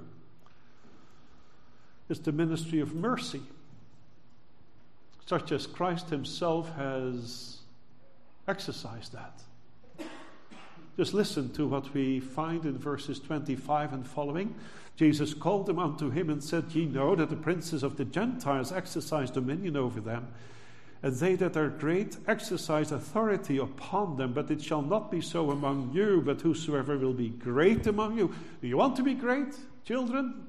It's the ministry of mercy, such as Christ himself has exercised that. Just listen to what we find in verses twenty-five and following. Jesus called them unto him and said, Ye know that the princes of the Gentiles exercise dominion over them, and they that are great exercise authority upon them. But it shall not be so among you, but whosoever will be great among you. Do you want to be great, children?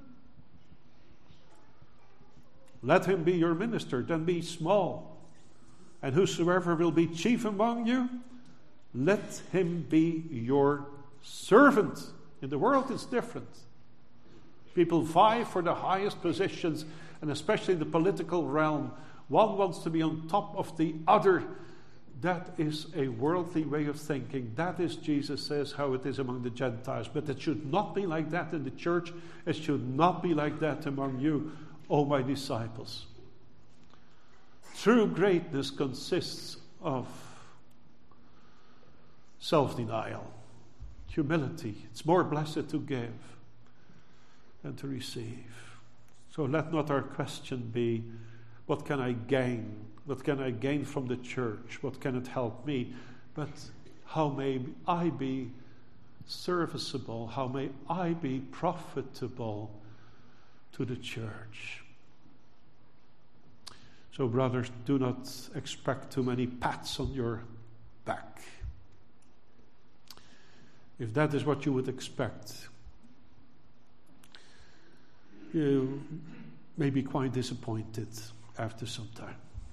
Let him be your minister, then be small. And whosoever will be chief among you, let him be your servant. In the world it's different. People vie for the highest positions, and especially in the political realm. One wants to be on top of the other. That is a worldly way of thinking. That is, Jesus says, how it is among the Gentiles. But it should not be like that in the church. It should not be like that among you, O my disciples. True greatness consists of self-denial, humility. It's more blessed to give than to receive. So let not our question be, what can I gain? What can I gain from the church? What can it help me? But how may I be serviceable? How may I be profitable to to the church. So, brothers, do not expect too many pats on your back. If that is what you would expect, you may be quite disappointed after some time.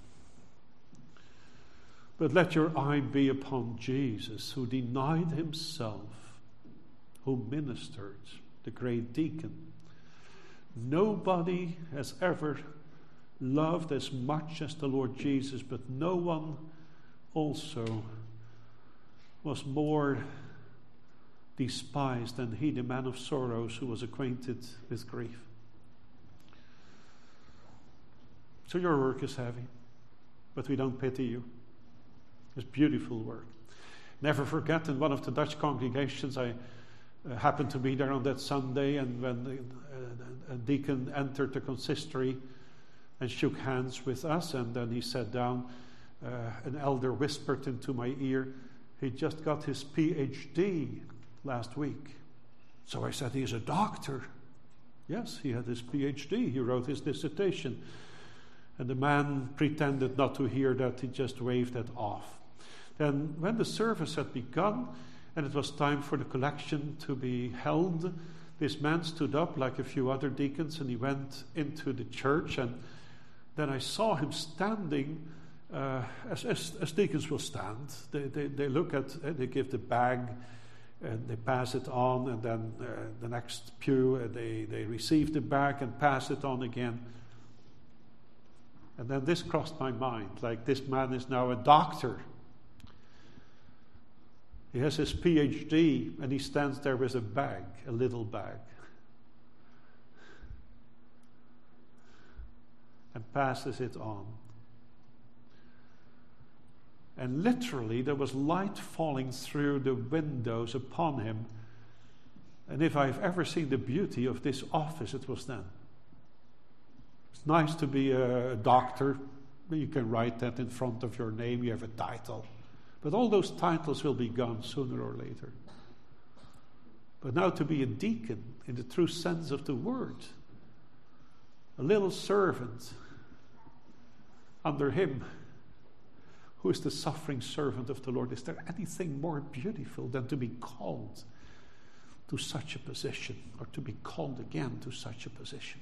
But let your eye be upon Jesus, who denied himself, who ministered, the great deacon. Nobody has ever loved as much as the Lord Jesus, but no one also was more despised than he, the man of sorrows, who was acquainted with grief. So your work is heavy, but we don't pity you. It's beautiful work. Never forget, in one of the Dutch congregations, I uh, happened to be there on that Sunday, and when the, uh, a deacon entered the consistory and shook hands with us, and then he sat down, uh, an elder whispered into my ear, he just got his P H D last week. So I said, he's a doctor. Yes, he had his P H D. He wrote his dissertation. And the man pretended not to hear that. He just waved it off. Then when the service had begun and it was time for the collection to be held, this man stood up like a few other deacons and he went into the church, and then I saw him standing uh, as, as, as deacons will stand. They, they, they look at, uh, they give the bag and they pass it on, and then uh, the next pew uh, they, they receive the bag and pass it on again. And then this crossed my mind, like this man is now a doctor. He has his P H D and he stands there with a bag, a little bag, and passes it on. And literally there was light falling through the windows upon him. And if I've ever seen the beauty of this office, it was then. It's nice to be a doctor. You can write that in front of your name. You have a title. But all those titles will be gone sooner or later. But now to be a deacon, in the true sense of the word, a little servant under him, who is the suffering servant of the Lord. Is there anything more beautiful than to be called to such a position, or to be called again to such a position?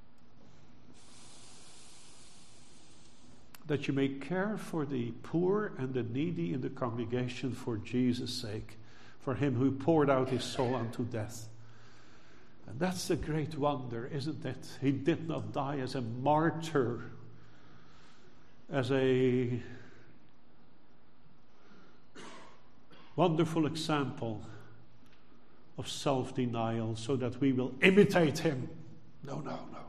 That you may care for the poor and the needy in the congregation for Jesus' sake, for him who poured out his soul unto death. And that's a great wonder, isn't it? He did not die as a martyr, as a wonderful example of self-denial so that we will imitate him. No, no, no.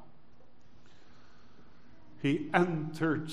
He entered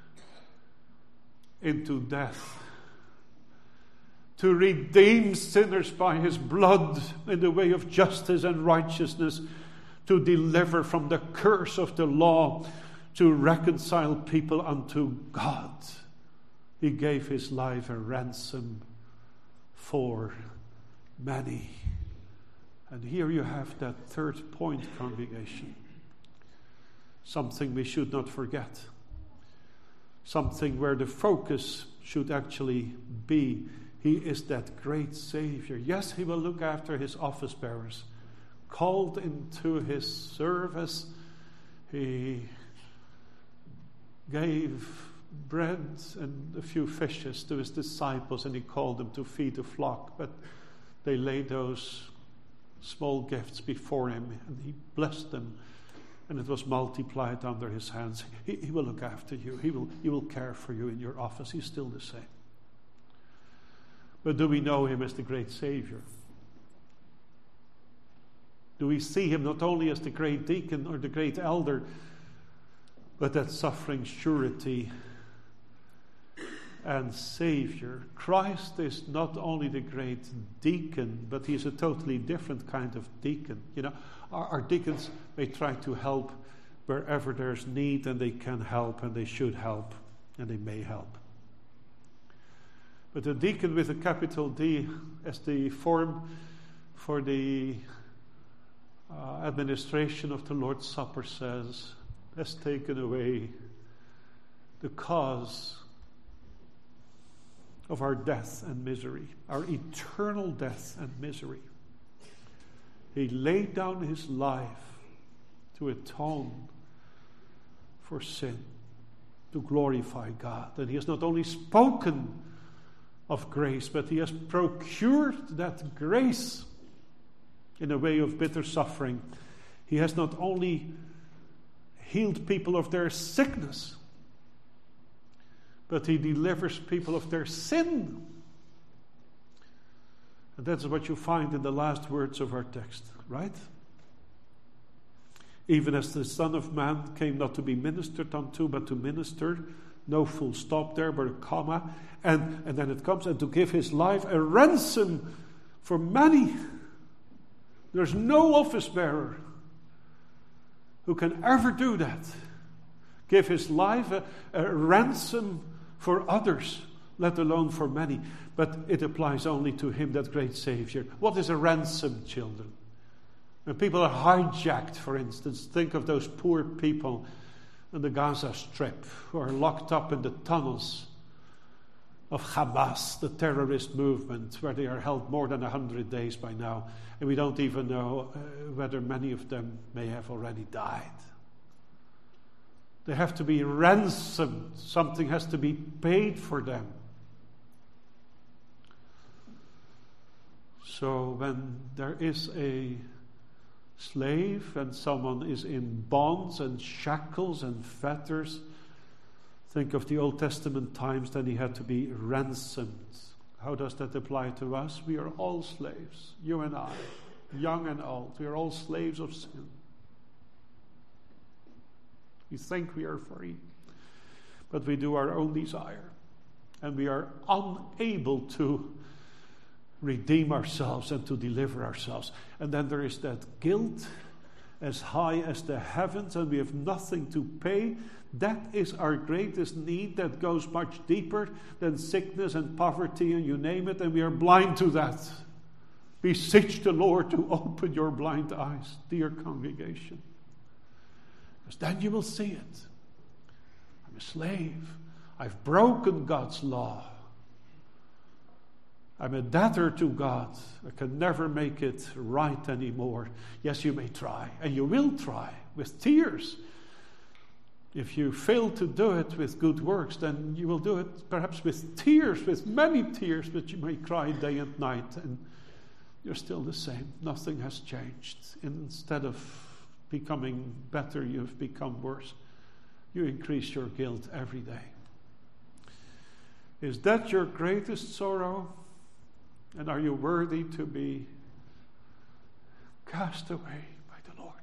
into death to redeem sinners by his blood in the way of justice and righteousness, to deliver from the curse of the law, to reconcile people unto God. He gave his life a ransom for many. And here you have that third point, congregation. Something we should not forget. Something where the focus should actually be. He is that great Savior. Yes, he will look after his office bearers. Called into his service, he gave bread and a few fishes to his disciples, and he called them to feed the flock. But they laid those small gifts before him, and he blessed them, and it was multiplied under his hands. He, he will look after you. He will, he will care for you in your office. He's still the same. But do we know him as the great Savior? Do we see him not only as the great deacon or the great elder, but that suffering surety and Savior? Christ is not only the great deacon, but he is a totally different kind of deacon. You know, our, our deacons may try to help wherever there's need, and they can help, and they should help, and they may help. But a deacon with a capital D as the form for the uh, administration of the Lord's Supper says, has taken away the cause of our death and misery, our eternal death and misery. He laid down his life to atone for sin, to glorify God. And he has not only spoken of grace, but he has procured that grace in a way of bitter suffering. He has not only healed people of their sickness, but he delivers people of their sin. And that's what you find in the last words of our text, right? Even as the Son of Man came not to be ministered unto, but to minister. No full stop there, but a comma. And, and then it comes, and to give his life a ransom for many. There's no office bearer who can ever do that. Give his life a, a ransom for others, let alone for many. But it applies only to him, that great Savior. What is a ransom, children? When people are hijacked, for instance, think of those poor people in the Gaza Strip who are locked up in the tunnels of Hamas, the terrorist movement, where they are held more than a hundred days by now. And we don't even know uh, whether many of them may have already died. They have to be ransomed. Something has to be paid for them. So when there is a slave and someone is in bonds and shackles and fetters, think of the Old Testament times, then he had to be ransomed. How does that apply to us? We are all slaves, you and I, young and old. We are all slaves of sin. We think we are free, but we do our own desire, and we are unable to redeem ourselves and to deliver ourselves. And then there is that guilt as high as the heavens, and we have nothing to pay. That is our greatest need, that goes much deeper than sickness and poverty and you name it, and we are blind to that. Beseech the Lord to open your blind eyes, dear congregation. Because then you will see it. I'm a slave. I've broken God's law. I'm a debtor to God. I can never make it right anymore. Yes, you may try, and you will try with tears. If you fail to do it with good works, then you will do it perhaps with tears, with many tears, but you may cry day and night, and you're still the same. Nothing has changed. Instead of becoming better, you've become worse. You increase your guilt every day. Is that your greatest sorrow? And are you worthy to be cast away by the Lord?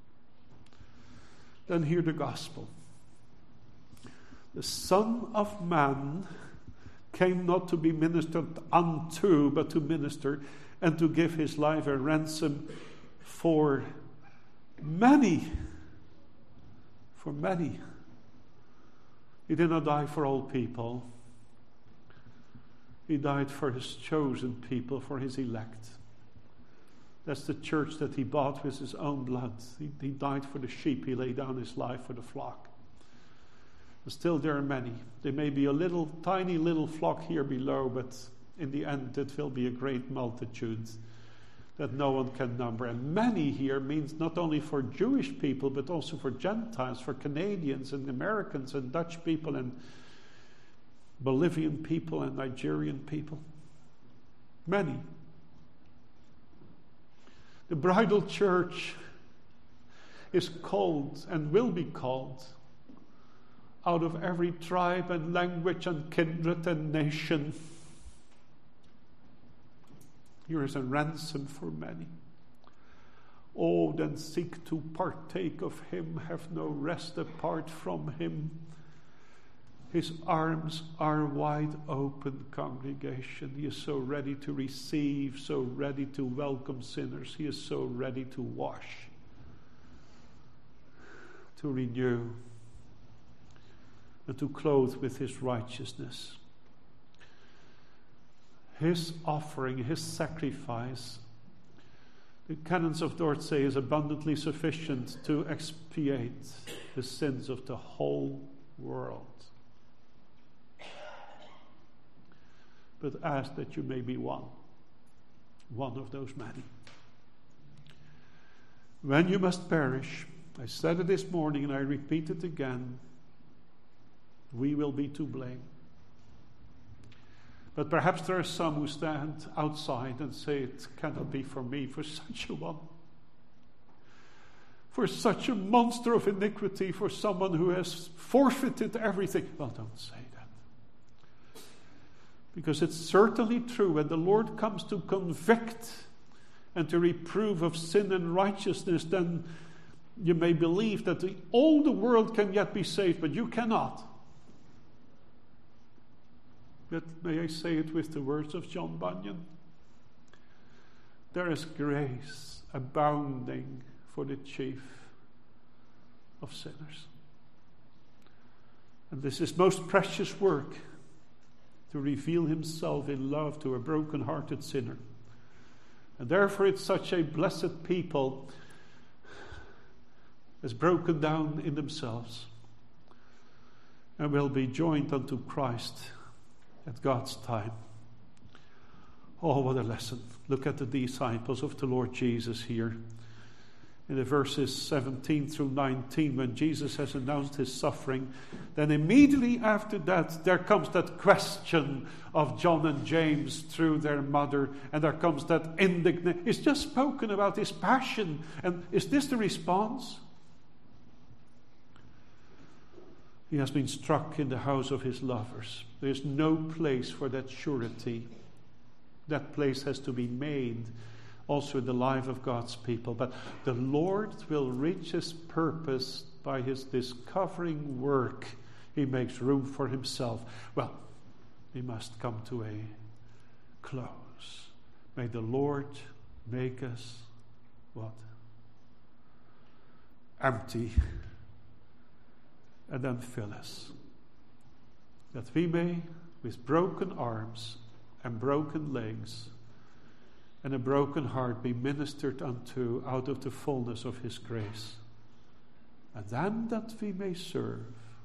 Then hear the gospel. The Son of Man came not to be ministered unto, but to minister and to give his life a ransom for many. For many. He did not die for all people. He died for his chosen people, for his elect. That's the church that he bought with his own blood. He, he died for the sheep. He laid down his life for the flock. And still there are many. There may be a little, tiny little flock here below, but in the end it will be a great multitude that no one can number. And many here means not only for Jewish people, but also for Gentiles, for Canadians and Americans and Dutch people and Bolivian people and Nigerian people. Many. The bridal church is called and will be called out of every tribe and language and kindred and nation. Here is a ransom for many. Oh, then seek to partake of him, have no rest apart from him. His arms are wide open, congregation. He is so ready to receive, so ready to welcome sinners. He is so ready to wash, to renew, and to clothe with his righteousness. His offering, his sacrifice, the canons of Dort say is abundantly sufficient to expiate the sins of the whole world. But ask that you may be one, one of those many. When you must perish, I said it this morning and I repeat it again, we will be to blame. But perhaps there are some who stand outside and say it cannot be for me, for such a one. For such a monster of iniquity, for someone who has forfeited everything. Well, don't say that. Because it's certainly true when the Lord comes to convict and to reprove of sin and righteousness, then you may believe that the, all the world can yet be saved, but you cannot. But may I say it with the words of John Bunyan? There is grace abounding for the chief of sinners. And this is most precious work, to reveal himself in love to a broken-hearted sinner. And therefore it's such a blessed people as broken down in themselves and will be joined unto Christ at God's time. Oh, what a lesson. Look at the disciples of the Lord Jesus here. In the verses seventeen through nineteen, when Jesus has announced his suffering, then immediately after that, there comes that question of John and James through their mother, and there comes that indignation. It's just spoken about his passion, and is this the response? He has been struck in the house of his lovers. There is no place for that surety. That place has to be made also in the life of God's people. But the Lord will reach his purpose by his discovering work. He makes room for himself. Well, we must come to a close. May the Lord make us what? Empty. And then fill us. That we may, with broken arms and broken legs and a broken heart, be ministered unto out of the fullness of his grace. And then that we may serve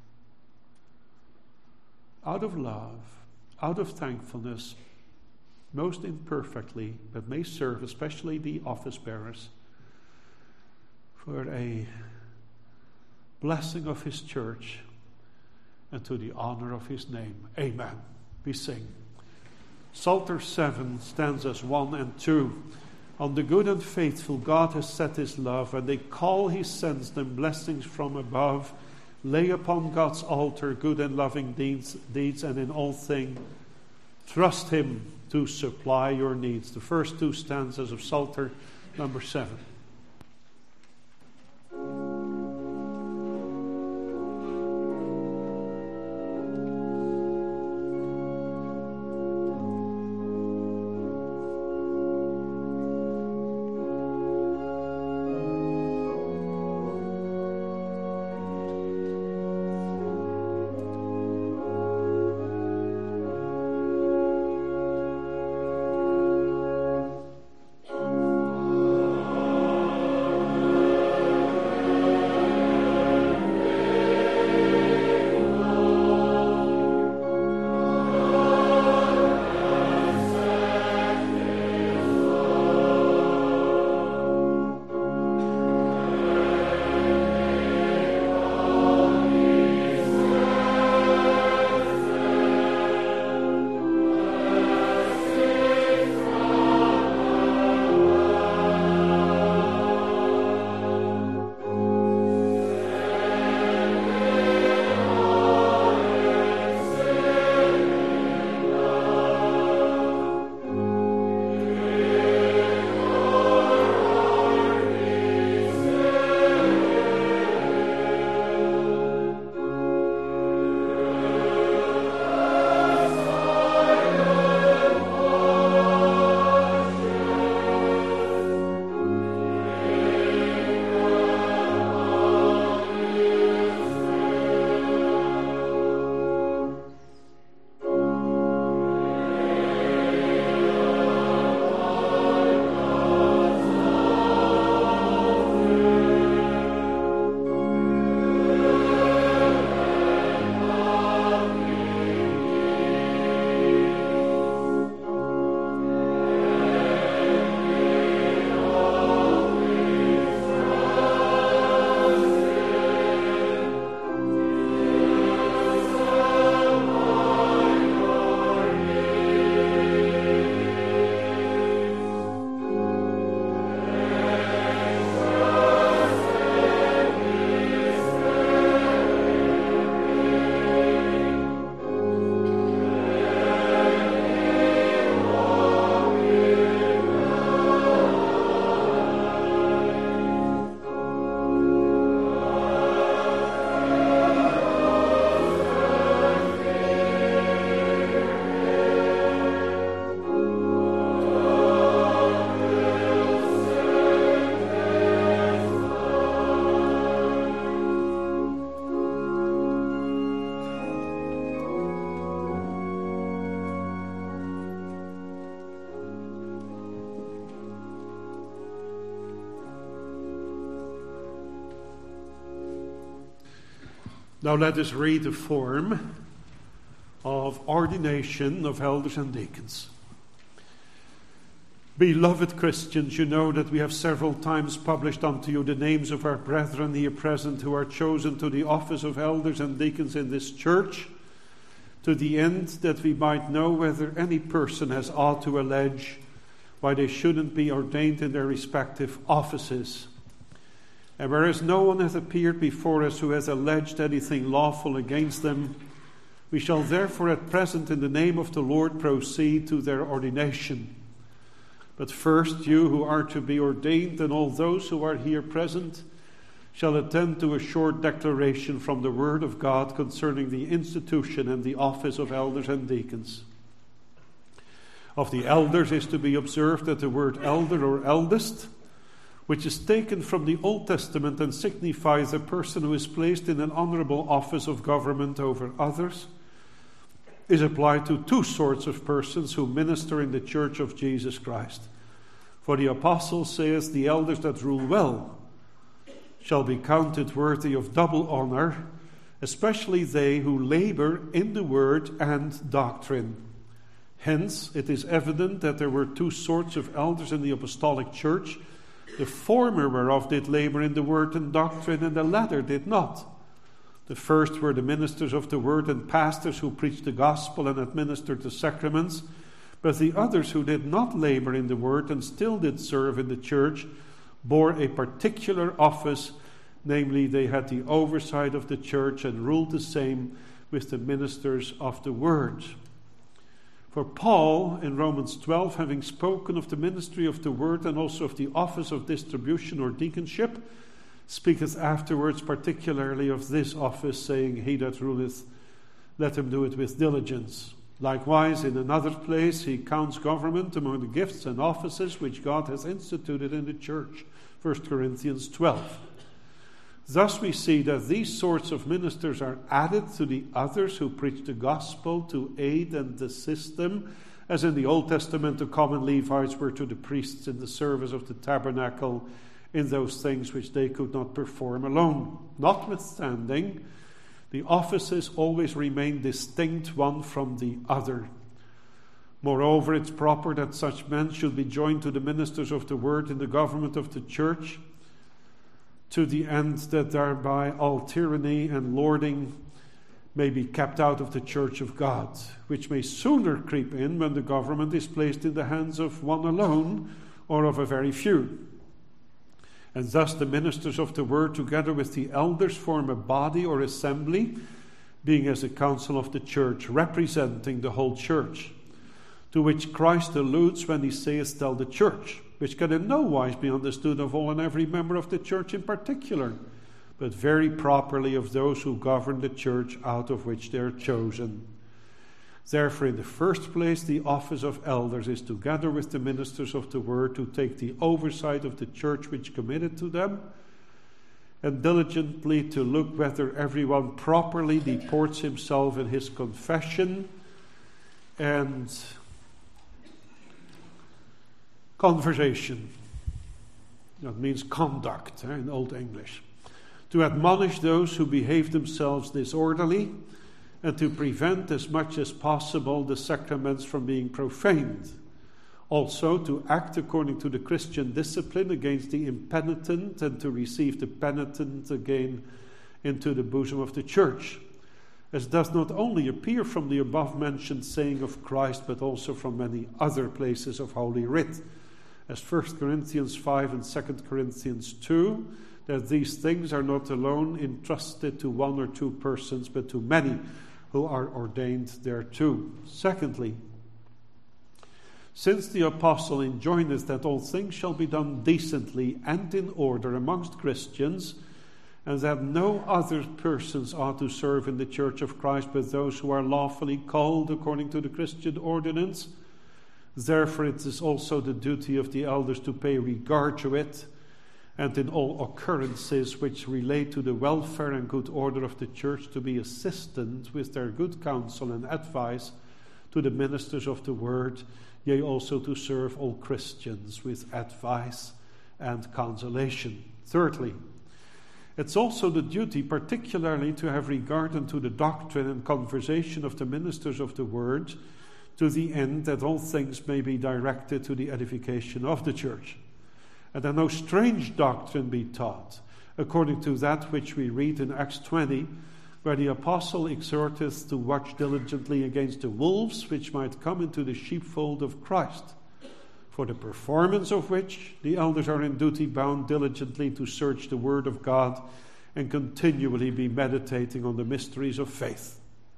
out of love, out of thankfulness, most imperfectly, but may serve especially the office bearers for a blessing of his church and to the honor of his name. Amen. We sing Psalter seven, stanzas one and two. On the good and faithful God has set his love. When they call, he sends them blessings from above. Lay upon God's altar good and loving deeds, deeds and in all things trust him to supply your needs. The first two stanzas of Psalter number seven. Oh Now let us read the form of ordination of elders and deacons. Beloved Christians, you know that we have several times published unto you the names of our brethren here present who are chosen to the office of elders and deacons in this church, to the end that we might know whether any person has aught to allege why they shouldn't be ordained in their respective offices. And whereas no one has appeared before us who has alleged anything lawful against them, we shall therefore at present in the name of the Lord proceed to their ordination. But first you who are to be ordained and all those who are here present shall attend to a short declaration from the Word of God concerning the institution and the office of elders and deacons. Of the elders is to be observed that the word elder or eldest, which is taken from the Old Testament and signifies a person who is placed in an honorable office of government over others, is applied to two sorts of persons who minister in the church of Jesus Christ. For the apostle says, the elders that rule well shall be counted worthy of double honor, especially they who labor in the word and doctrine. Hence, it is evident that there were two sorts of elders in the apostolic church, the former whereof did labor in the word and doctrine, and the latter did not. The first were the ministers of the word and pastors who preached the gospel and administered the sacraments, but the others who did not labor in the word and still did serve in the church bore a particular office, namely they had the oversight of the church and ruled the same with the ministers of the word. For Paul, in Romans twelve, having spoken of the ministry of the word and also of the office of distribution or deaconship, speaketh afterwards particularly of this office, saying, he that ruleth, let him do it with diligence. Likewise, in another place, he counts government among the gifts and offices which God has instituted in the church. First Corinthians twelve. Thus we see that these sorts of ministers are added to the others who preach the gospel to aid and assist them, as in the Old Testament the common Levites were to the priests in the service of the tabernacle in those things which they could not perform alone. Notwithstanding, the offices always remain distinct one from the other. Moreover, it's proper that such men should be joined to the ministers of the word in the government of the church, to the end that thereby all tyranny and lording may be kept out of the church of God, which may sooner creep in when the government is placed in the hands of one alone or of a very few. And thus the ministers of the word together with the elders form a body or assembly, being as a council of the church, representing the whole church, to which Christ alludes when he says, tell the church, which can in no wise be understood of all and every member of the church in particular, but very properly of those who govern the church out of which they are chosen. Therefore, in the first place, the office of elders is together with the ministers of the word to take the oversight of the church which committed to them, and diligently to look whether everyone properly deports himself in his confession and conversation. That means conduct eh, in Old English. To admonish those who behave themselves disorderly, and to prevent as much as possible the sacraments from being profaned. Also to act according to the Christian discipline against the impenitent, and to receive the penitent again into the bosom of the church, as does not only appear from the above-mentioned saying of Christ, but also from many other places of Holy Writ, as First Corinthians five and Second Corinthians two, that these things are not alone entrusted to one or two persons, but to many who are ordained thereto. Secondly, since the apostle enjoineth that all things shall be done decently and in order amongst Christians, and that no other persons are to serve in the church of Christ but those who are lawfully called according to the Christian ordinance, therefore it is also the duty of the elders to pay regard to it, and in all occurrences which relate to the welfare and good order of the church to be assistant with their good counsel and advice to the ministers of the word, yea, also to serve all Christians with advice and consolation. Thirdly, It's also the duty particularly to have regard unto the doctrine and conversation of the ministers of the word, to the end that all things may be directed to the edification of the church. And that no strange doctrine be taught, according to that which we read in Acts twenty, where the apostle exhorteth to watch diligently against the wolves which might come into the sheepfold of Christ, for the performance of which the elders are in duty bound diligently to search the word of God and continually be meditating on the mysteries of faith.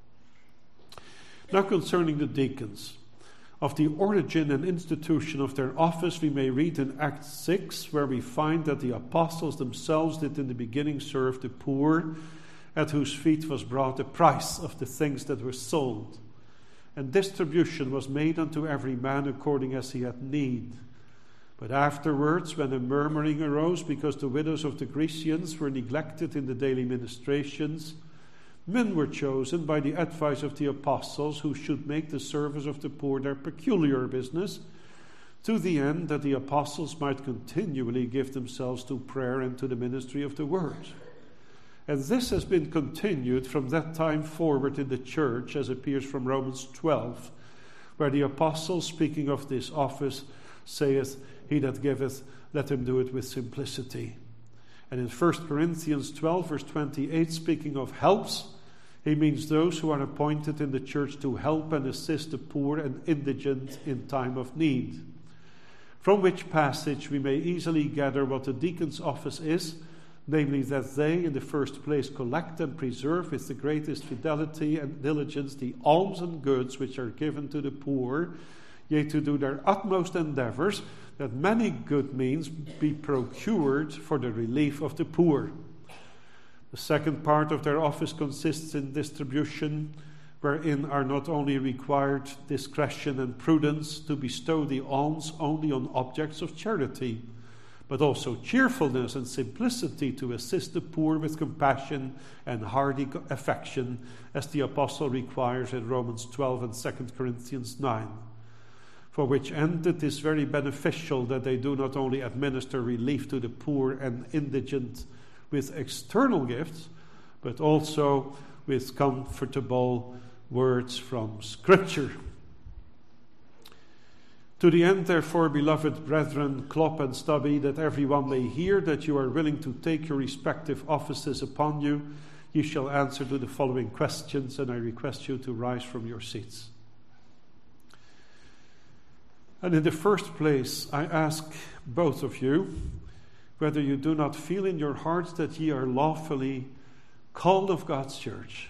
Now concerning the deacons, of the origin and institution of their office we may read in Acts six, where we find that the apostles themselves did in the beginning serve the poor, at whose feet was brought the price of the things that were sold. And distribution was made unto every man according as he had need. But afterwards, when a murmuring arose because the widows of the Grecians were neglected in the daily ministrations, men were chosen by the advice of the apostles who should make the service of the poor their peculiar business, to the end that the apostles might continually give themselves to prayer and to the ministry of the word. And this has been continued from that time forward in the church, as appears from Romans twelve, where the apostle, speaking of this office, saith, He that giveth, let him do it with simplicity. And in First Corinthians twelve, verse twenty-eight, speaking of helps, he means those who are appointed in the church to help and assist the poor and indigent in time of need. From which passage we may easily gather what the deacon's office is, namely that they in the first place collect and preserve with the greatest fidelity and diligence the alms and goods which are given to the poor, yea, to do their utmost endeavours that many good means be procured for the relief of the poor. The second part of their office consists in distribution, wherein are not only required discretion and prudence to bestow the alms only on objects of charity, but also cheerfulness and simplicity to assist the poor with compassion and hearty affection, as the apostle requires in Romans twelve and Second Corinthians nine. For which end it is very beneficial that they do not only administer relief to the poor and indigent with external gifts, but also with comfortable words from Scripture. To the end, therefore, beloved brethren, Klopp and Stubby, that everyone may hear that you are willing to take your respective offices upon you, you shall answer to the following questions, and I request you to rise from your seats. And in the first place, I ask both of you whether you do not feel in your hearts that ye are lawfully called of God's church,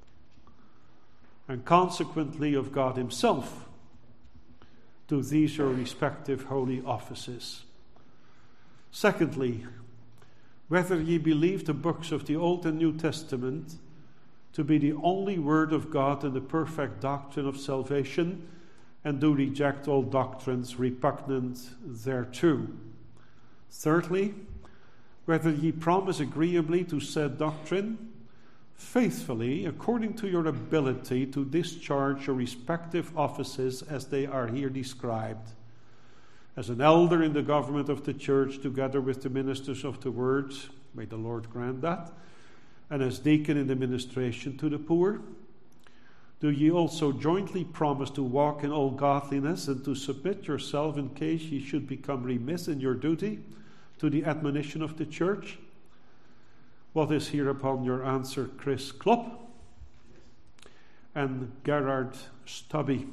and consequently of God himself, to these your respective holy offices. Secondly, whether ye believe the books of the Old and New Testament to be the only word of God and the perfect doctrine of salvation, and do reject all doctrines repugnant thereto. Thirdly, whether ye promise agreeably to said doctrine, faithfully, according to your ability, to discharge your respective offices as they are here described. As an elder in the government of the church, together with the ministers of the word, may the Lord grant that, and as deacon in the ministration to the poor, do ye also jointly promise to walk in all godliness and to submit yourself in case ye should become remiss in your duty to the admonition of the church? What is hereupon your answer, Chris Klopp and Gerard Stubby?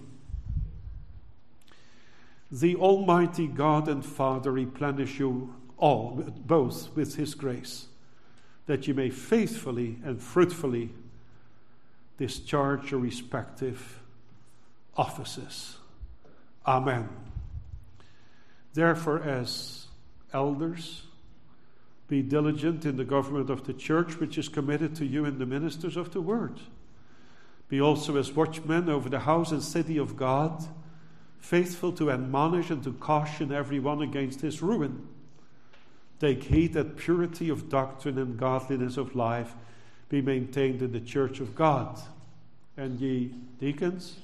The Almighty God and Father replenish you all, both with his grace, that you may faithfully and fruitfully discharge your respective offices. Amen. Therefore, as elders, be diligent in the government of the church which is committed to you in the ministers of the word. Be also as watchmen over the house and city of God, faithful to admonish and to caution everyone against his ruin. Take heed that purity of doctrine and godliness of life be maintained in the church of God. And ye deacons,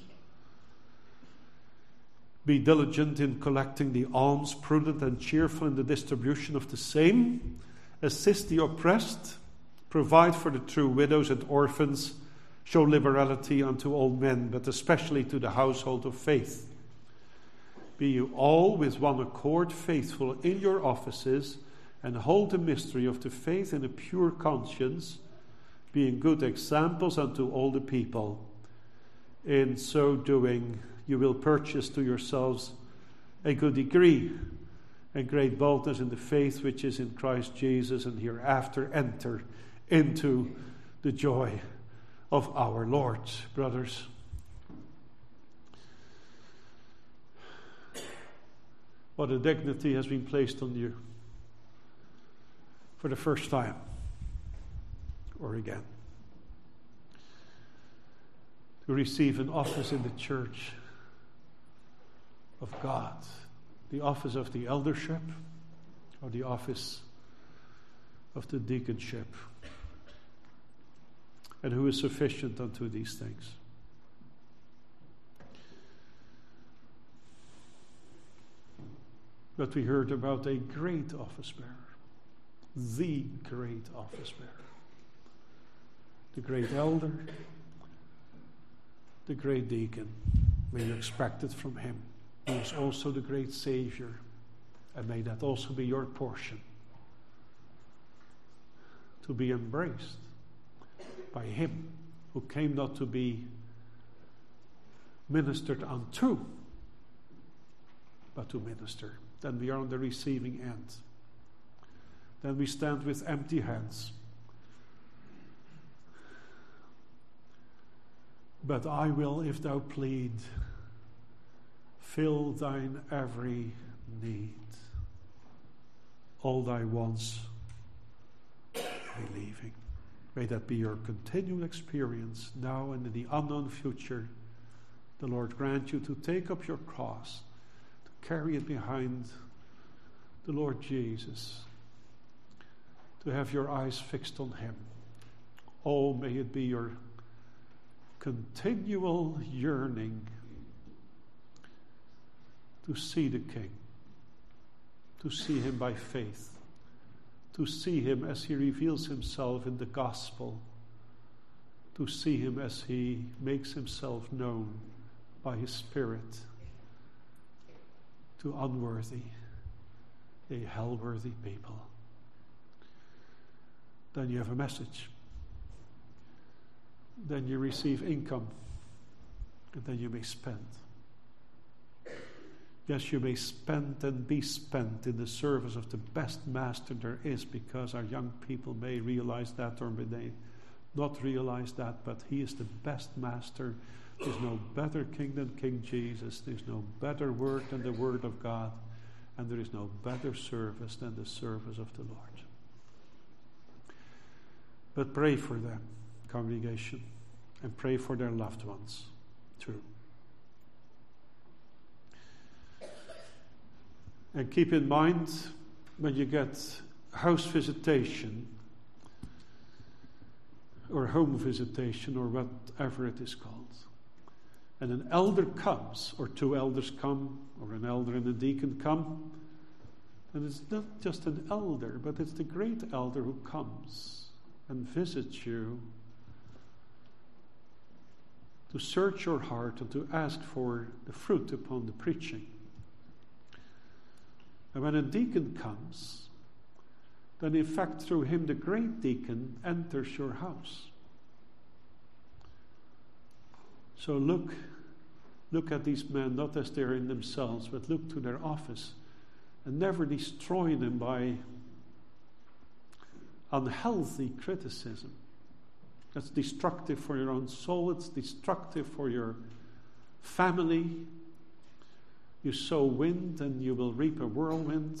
be diligent in collecting the alms, prudent and cheerful in the distribution of the same, assist the oppressed, provide for the true widows and orphans, show liberality unto all men, but especially to the household of faith. Be you all with one accord faithful in your offices, and hold the mystery of the faith in a pure conscience, being good examples unto all the people. In so doing, you will purchase to yourselves a good degree and great boldness in the faith which is in Christ Jesus, and hereafter enter into the joy of our Lord. Brothers, what a dignity has been placed on you for the first time, or again, to receive an office in the church of God, the office of the eldership, or the office of the deaconship, and who is sufficient unto these things. But we heard about a great office bearer, the great office bearer, the great elder, the great deacon. May you expect it from him, who is also the great Savior, and may that also be your portion, to be embraced by him who came not to be ministered unto, but to minister. Then we are on the receiving end. Then we stand with empty hands. But I will, if thou plead, fill thine every need, all thy wants believing. May that be your continual experience now and in the unknown future. The Lord grant you to take up your cross, to carry it behind the Lord Jesus, to have your eyes fixed on him. Oh, may it be your continual yearning to see the King, to see him by faith, to see him as he reveals himself in the gospel, to see him as he makes himself known by his Spirit to unworthy, a hell-worthy people. Then you have a message. Then you receive income, and then you may spend. Yes, you may spend and be spent in the service of the best master there is, because our young people may realize that or may they not realize that, but he is the best master. There's no better king than King Jesus. There's no better word than the word of God. And there is no better service than the service of the Lord. But pray for them, congregation, and pray for their loved ones too. And keep in mind, when you get house visitation or home visitation or whatever it is called, and an elder comes, or two elders come, or an elder and a deacon come, and it's not just an elder, but it's the great elder who comes and visits you to search your heart and to ask for the fruit upon the preaching. And when a deacon comes, then in fact through him the great deacon enters your house. So look, look at these men not as they're in themselves, but look to their office and never destroy them by unhealthy criticism. That's destructive for your own soul. It's destructive for your family. You sow wind and you will reap a whirlwind.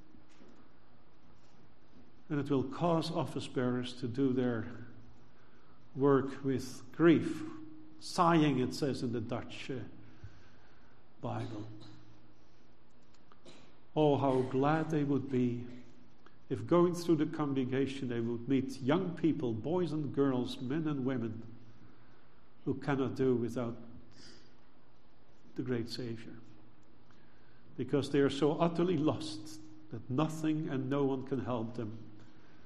And it will cause office bearers to do their work with grief. Sighing, it says in the Dutch uh, Bible. Oh, how glad they would be if going through the congregation they would meet young people, boys and girls, men and women, who cannot do without the great Savior. Because they are so utterly lost that nothing and no one can help them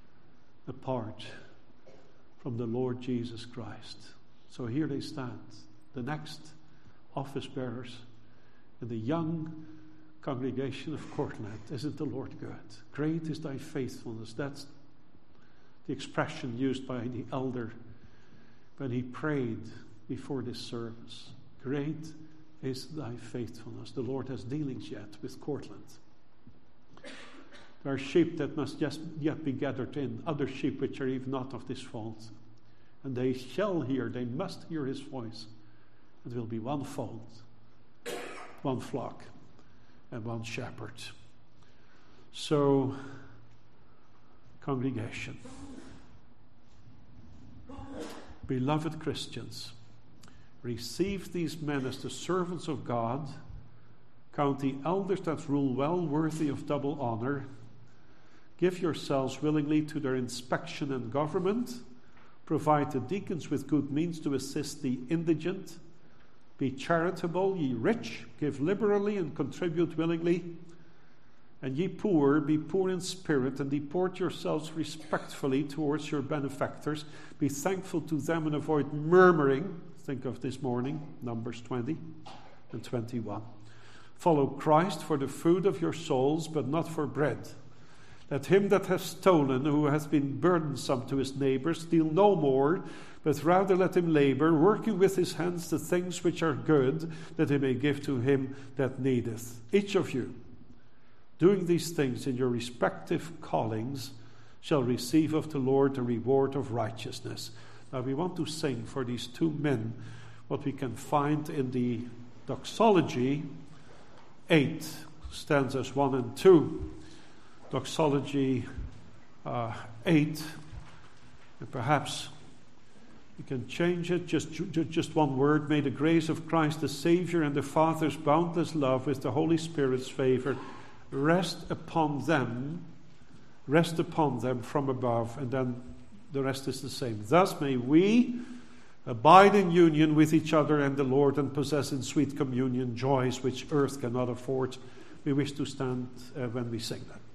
apart from the Lord Jesus Christ. So here they stand, the next office bearers in the young congregation of Cortland. Isn't the Lord good? Great is thy faithfulness. That's the expression used by the elder when he prayed before this service. Great is thy faithfulness. The Lord has dealings yet with Cortland. There are sheep that must just yet be gathered in, other sheep which are even not of this fold. And they shall hear, they must hear his voice. It will be one fold, one flock, and one shepherd. So, congregation, beloved Christians, receive these men as the servants of God, count the elders that rule well worthy of double honor, give yourselves willingly to their inspection and government, provide the deacons with good means to assist the indigent, be charitable, ye rich, give liberally and contribute willingly, and ye poor, be poor in spirit, and deport yourselves respectfully towards your benefactors. Be thankful to them and avoid murmuring. Think of this morning, Numbers twenty and twenty-one. Follow Christ for the food of your souls, but not for bread. Let him that hath stolen, who has been burdensome to his neighbor, steal no more, but rather let him labor, working with his hands the things which are good, that he may give to him that needeth. Each of you, doing these things in your respective callings, shall receive of the Lord the reward of righteousness. Now we want to sing for these two men what we can find in the Doxology eight, stanzas one and two. Doxology uh, eight, and perhaps we can change it, just, just one word. May the grace of Christ the Savior and the Father's boundless love with the Holy Spirit's favor rest upon them, rest upon them from above, and then the rest is the same. Thus may we abide in union with each other and the Lord, and possess in sweet communion joys which earth cannot afford. We wish to stand uh, when we sing that.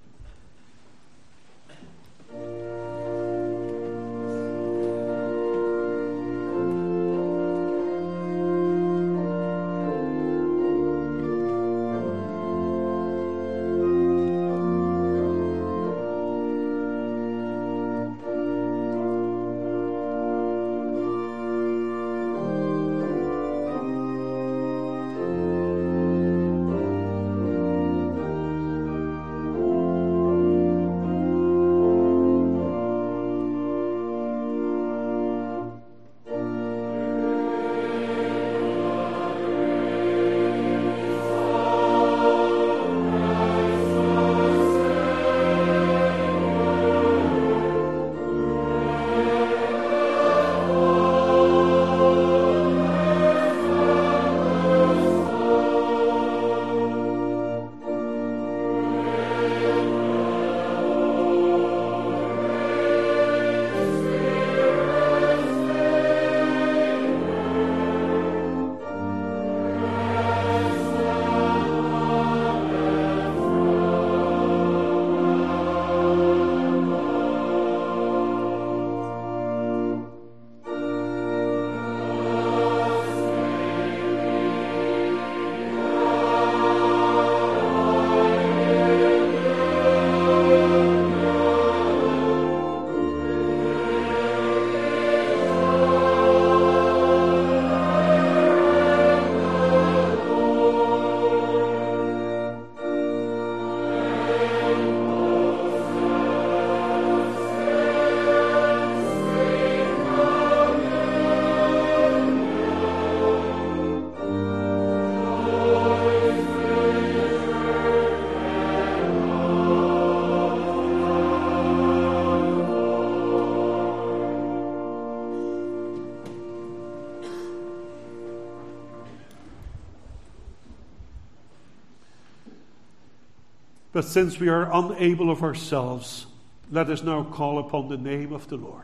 But since we are unable of ourselves, let us now call upon the name of the Lord.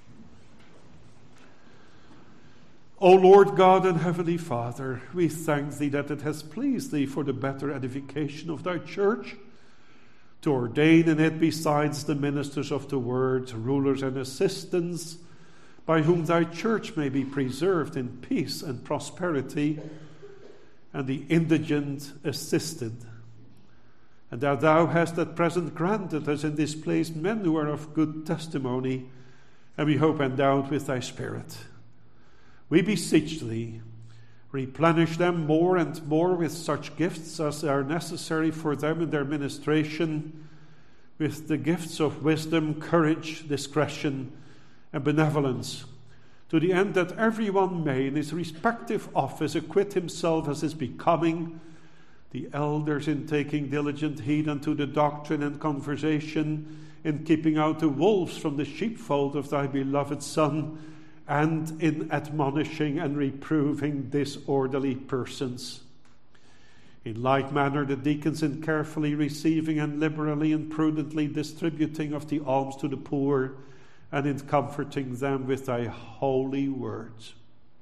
O Lord God and Heavenly Father, we thank Thee that it has pleased Thee for the better edification of Thy church to ordain in it besides the ministers of the word, rulers and assistants, by whom thy church may be preserved in peace and prosperity, and the indigent assisted. And that thou hast at present granted us in this place men who are of good testimony, and we hope endowed with thy Spirit. We beseech thee, replenish them more and more with such gifts as are necessary for them in their ministration, with the gifts of wisdom, courage, discretion, and benevolence, to the end that everyone may in his respective office acquit himself as is becoming, the elders in taking diligent heed unto the doctrine and conversation, in keeping out the wolves from the sheepfold of thy beloved Son, and in admonishing and reproving disorderly persons. In like manner, the deacons in carefully receiving and liberally and prudently distributing of the alms to the poor, and in comforting them with thy holy words.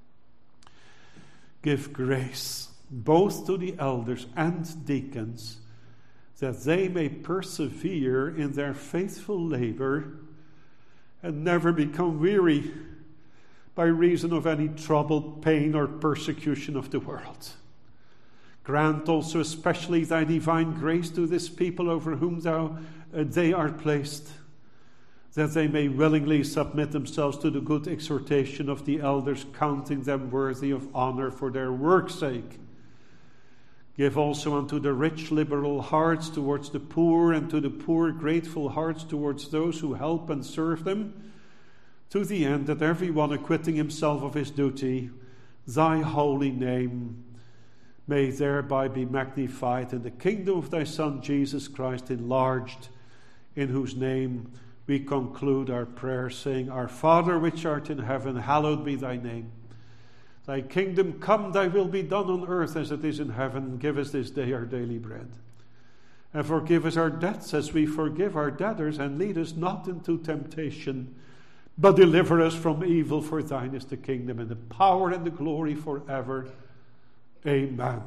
Give grace both to the elders and deacons, that they may persevere in their faithful labor and never become weary by reason of any trouble, pain, or persecution of the world. Grant also especially thy divine grace to this people over whom thou, uh, they are placed, that they may willingly submit themselves to the good exhortation of the elders, counting them worthy of honor for their work's sake. Give also unto the rich liberal hearts towards the poor, and to the poor grateful hearts towards those who help and serve them, to the end that every one acquitting himself of his duty, thy holy name may thereby be magnified, and the kingdom of thy Son Jesus Christ enlarged, in whose name we conclude our prayer, saying, Our Father which art in heaven, hallowed be thy name. Thy kingdom come, thy will be done on earth as it is in heaven. Give us this day our daily bread. And forgive us our debts as we forgive our debtors, and lead us not into temptation, but deliver us from evil. For thine is the kingdom and the power and the glory forever. Amen.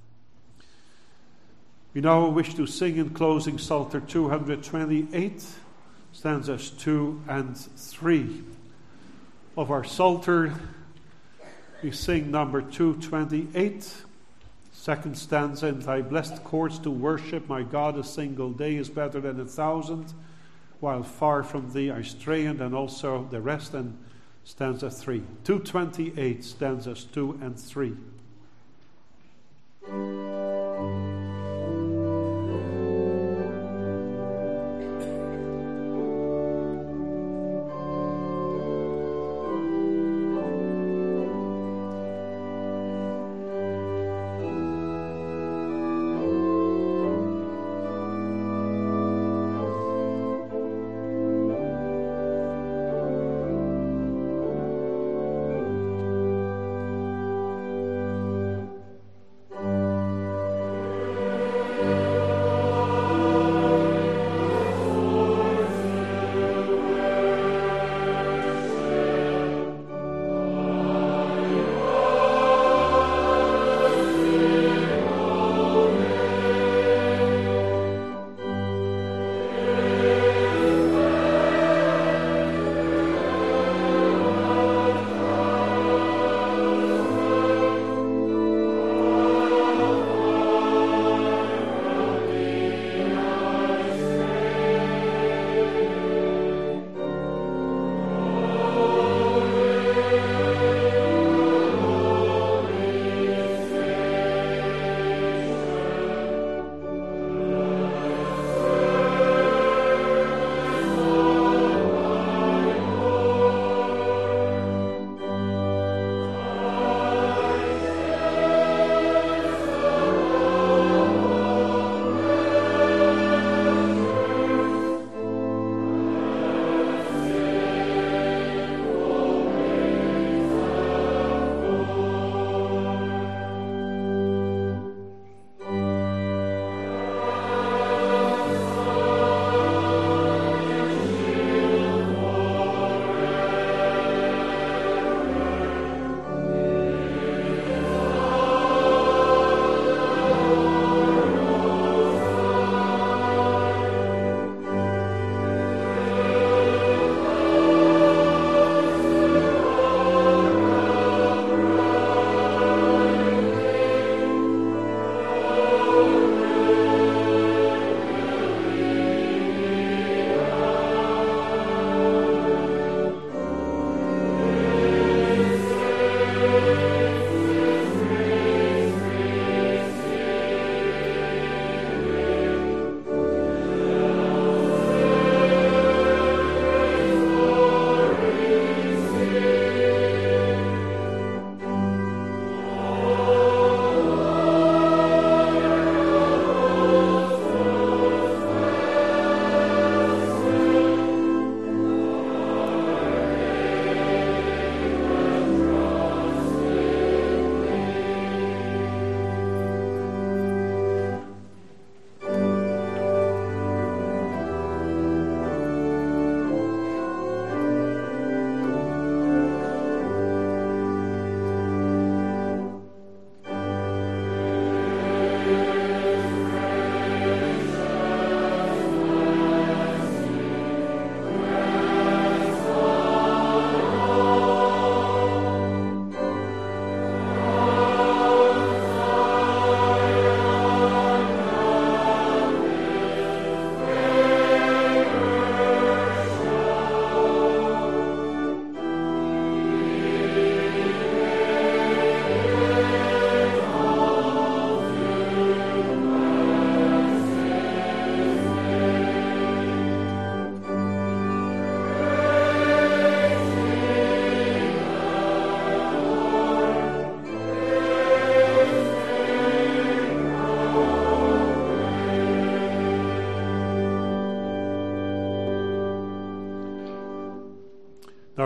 We now wish to sing in closing Psalter two twenty-eight, stanzas two and three. Of our Psalter, we sing number two twenty-eight, second stanza. In thy blessed courts to worship my God a single day is better than a thousand, while far from thee I stray, and then also the rest, and stanza three. two twenty-eight, stanzas two and three.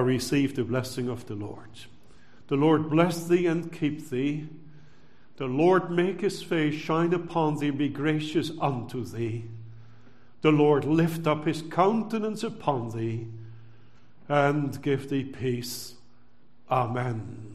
receive the blessing of the Lord. The Lord bless thee and keep thee. The Lord make his face shine upon thee and be gracious unto thee. The Lord lift up his countenance upon thee and give thee peace. Amen.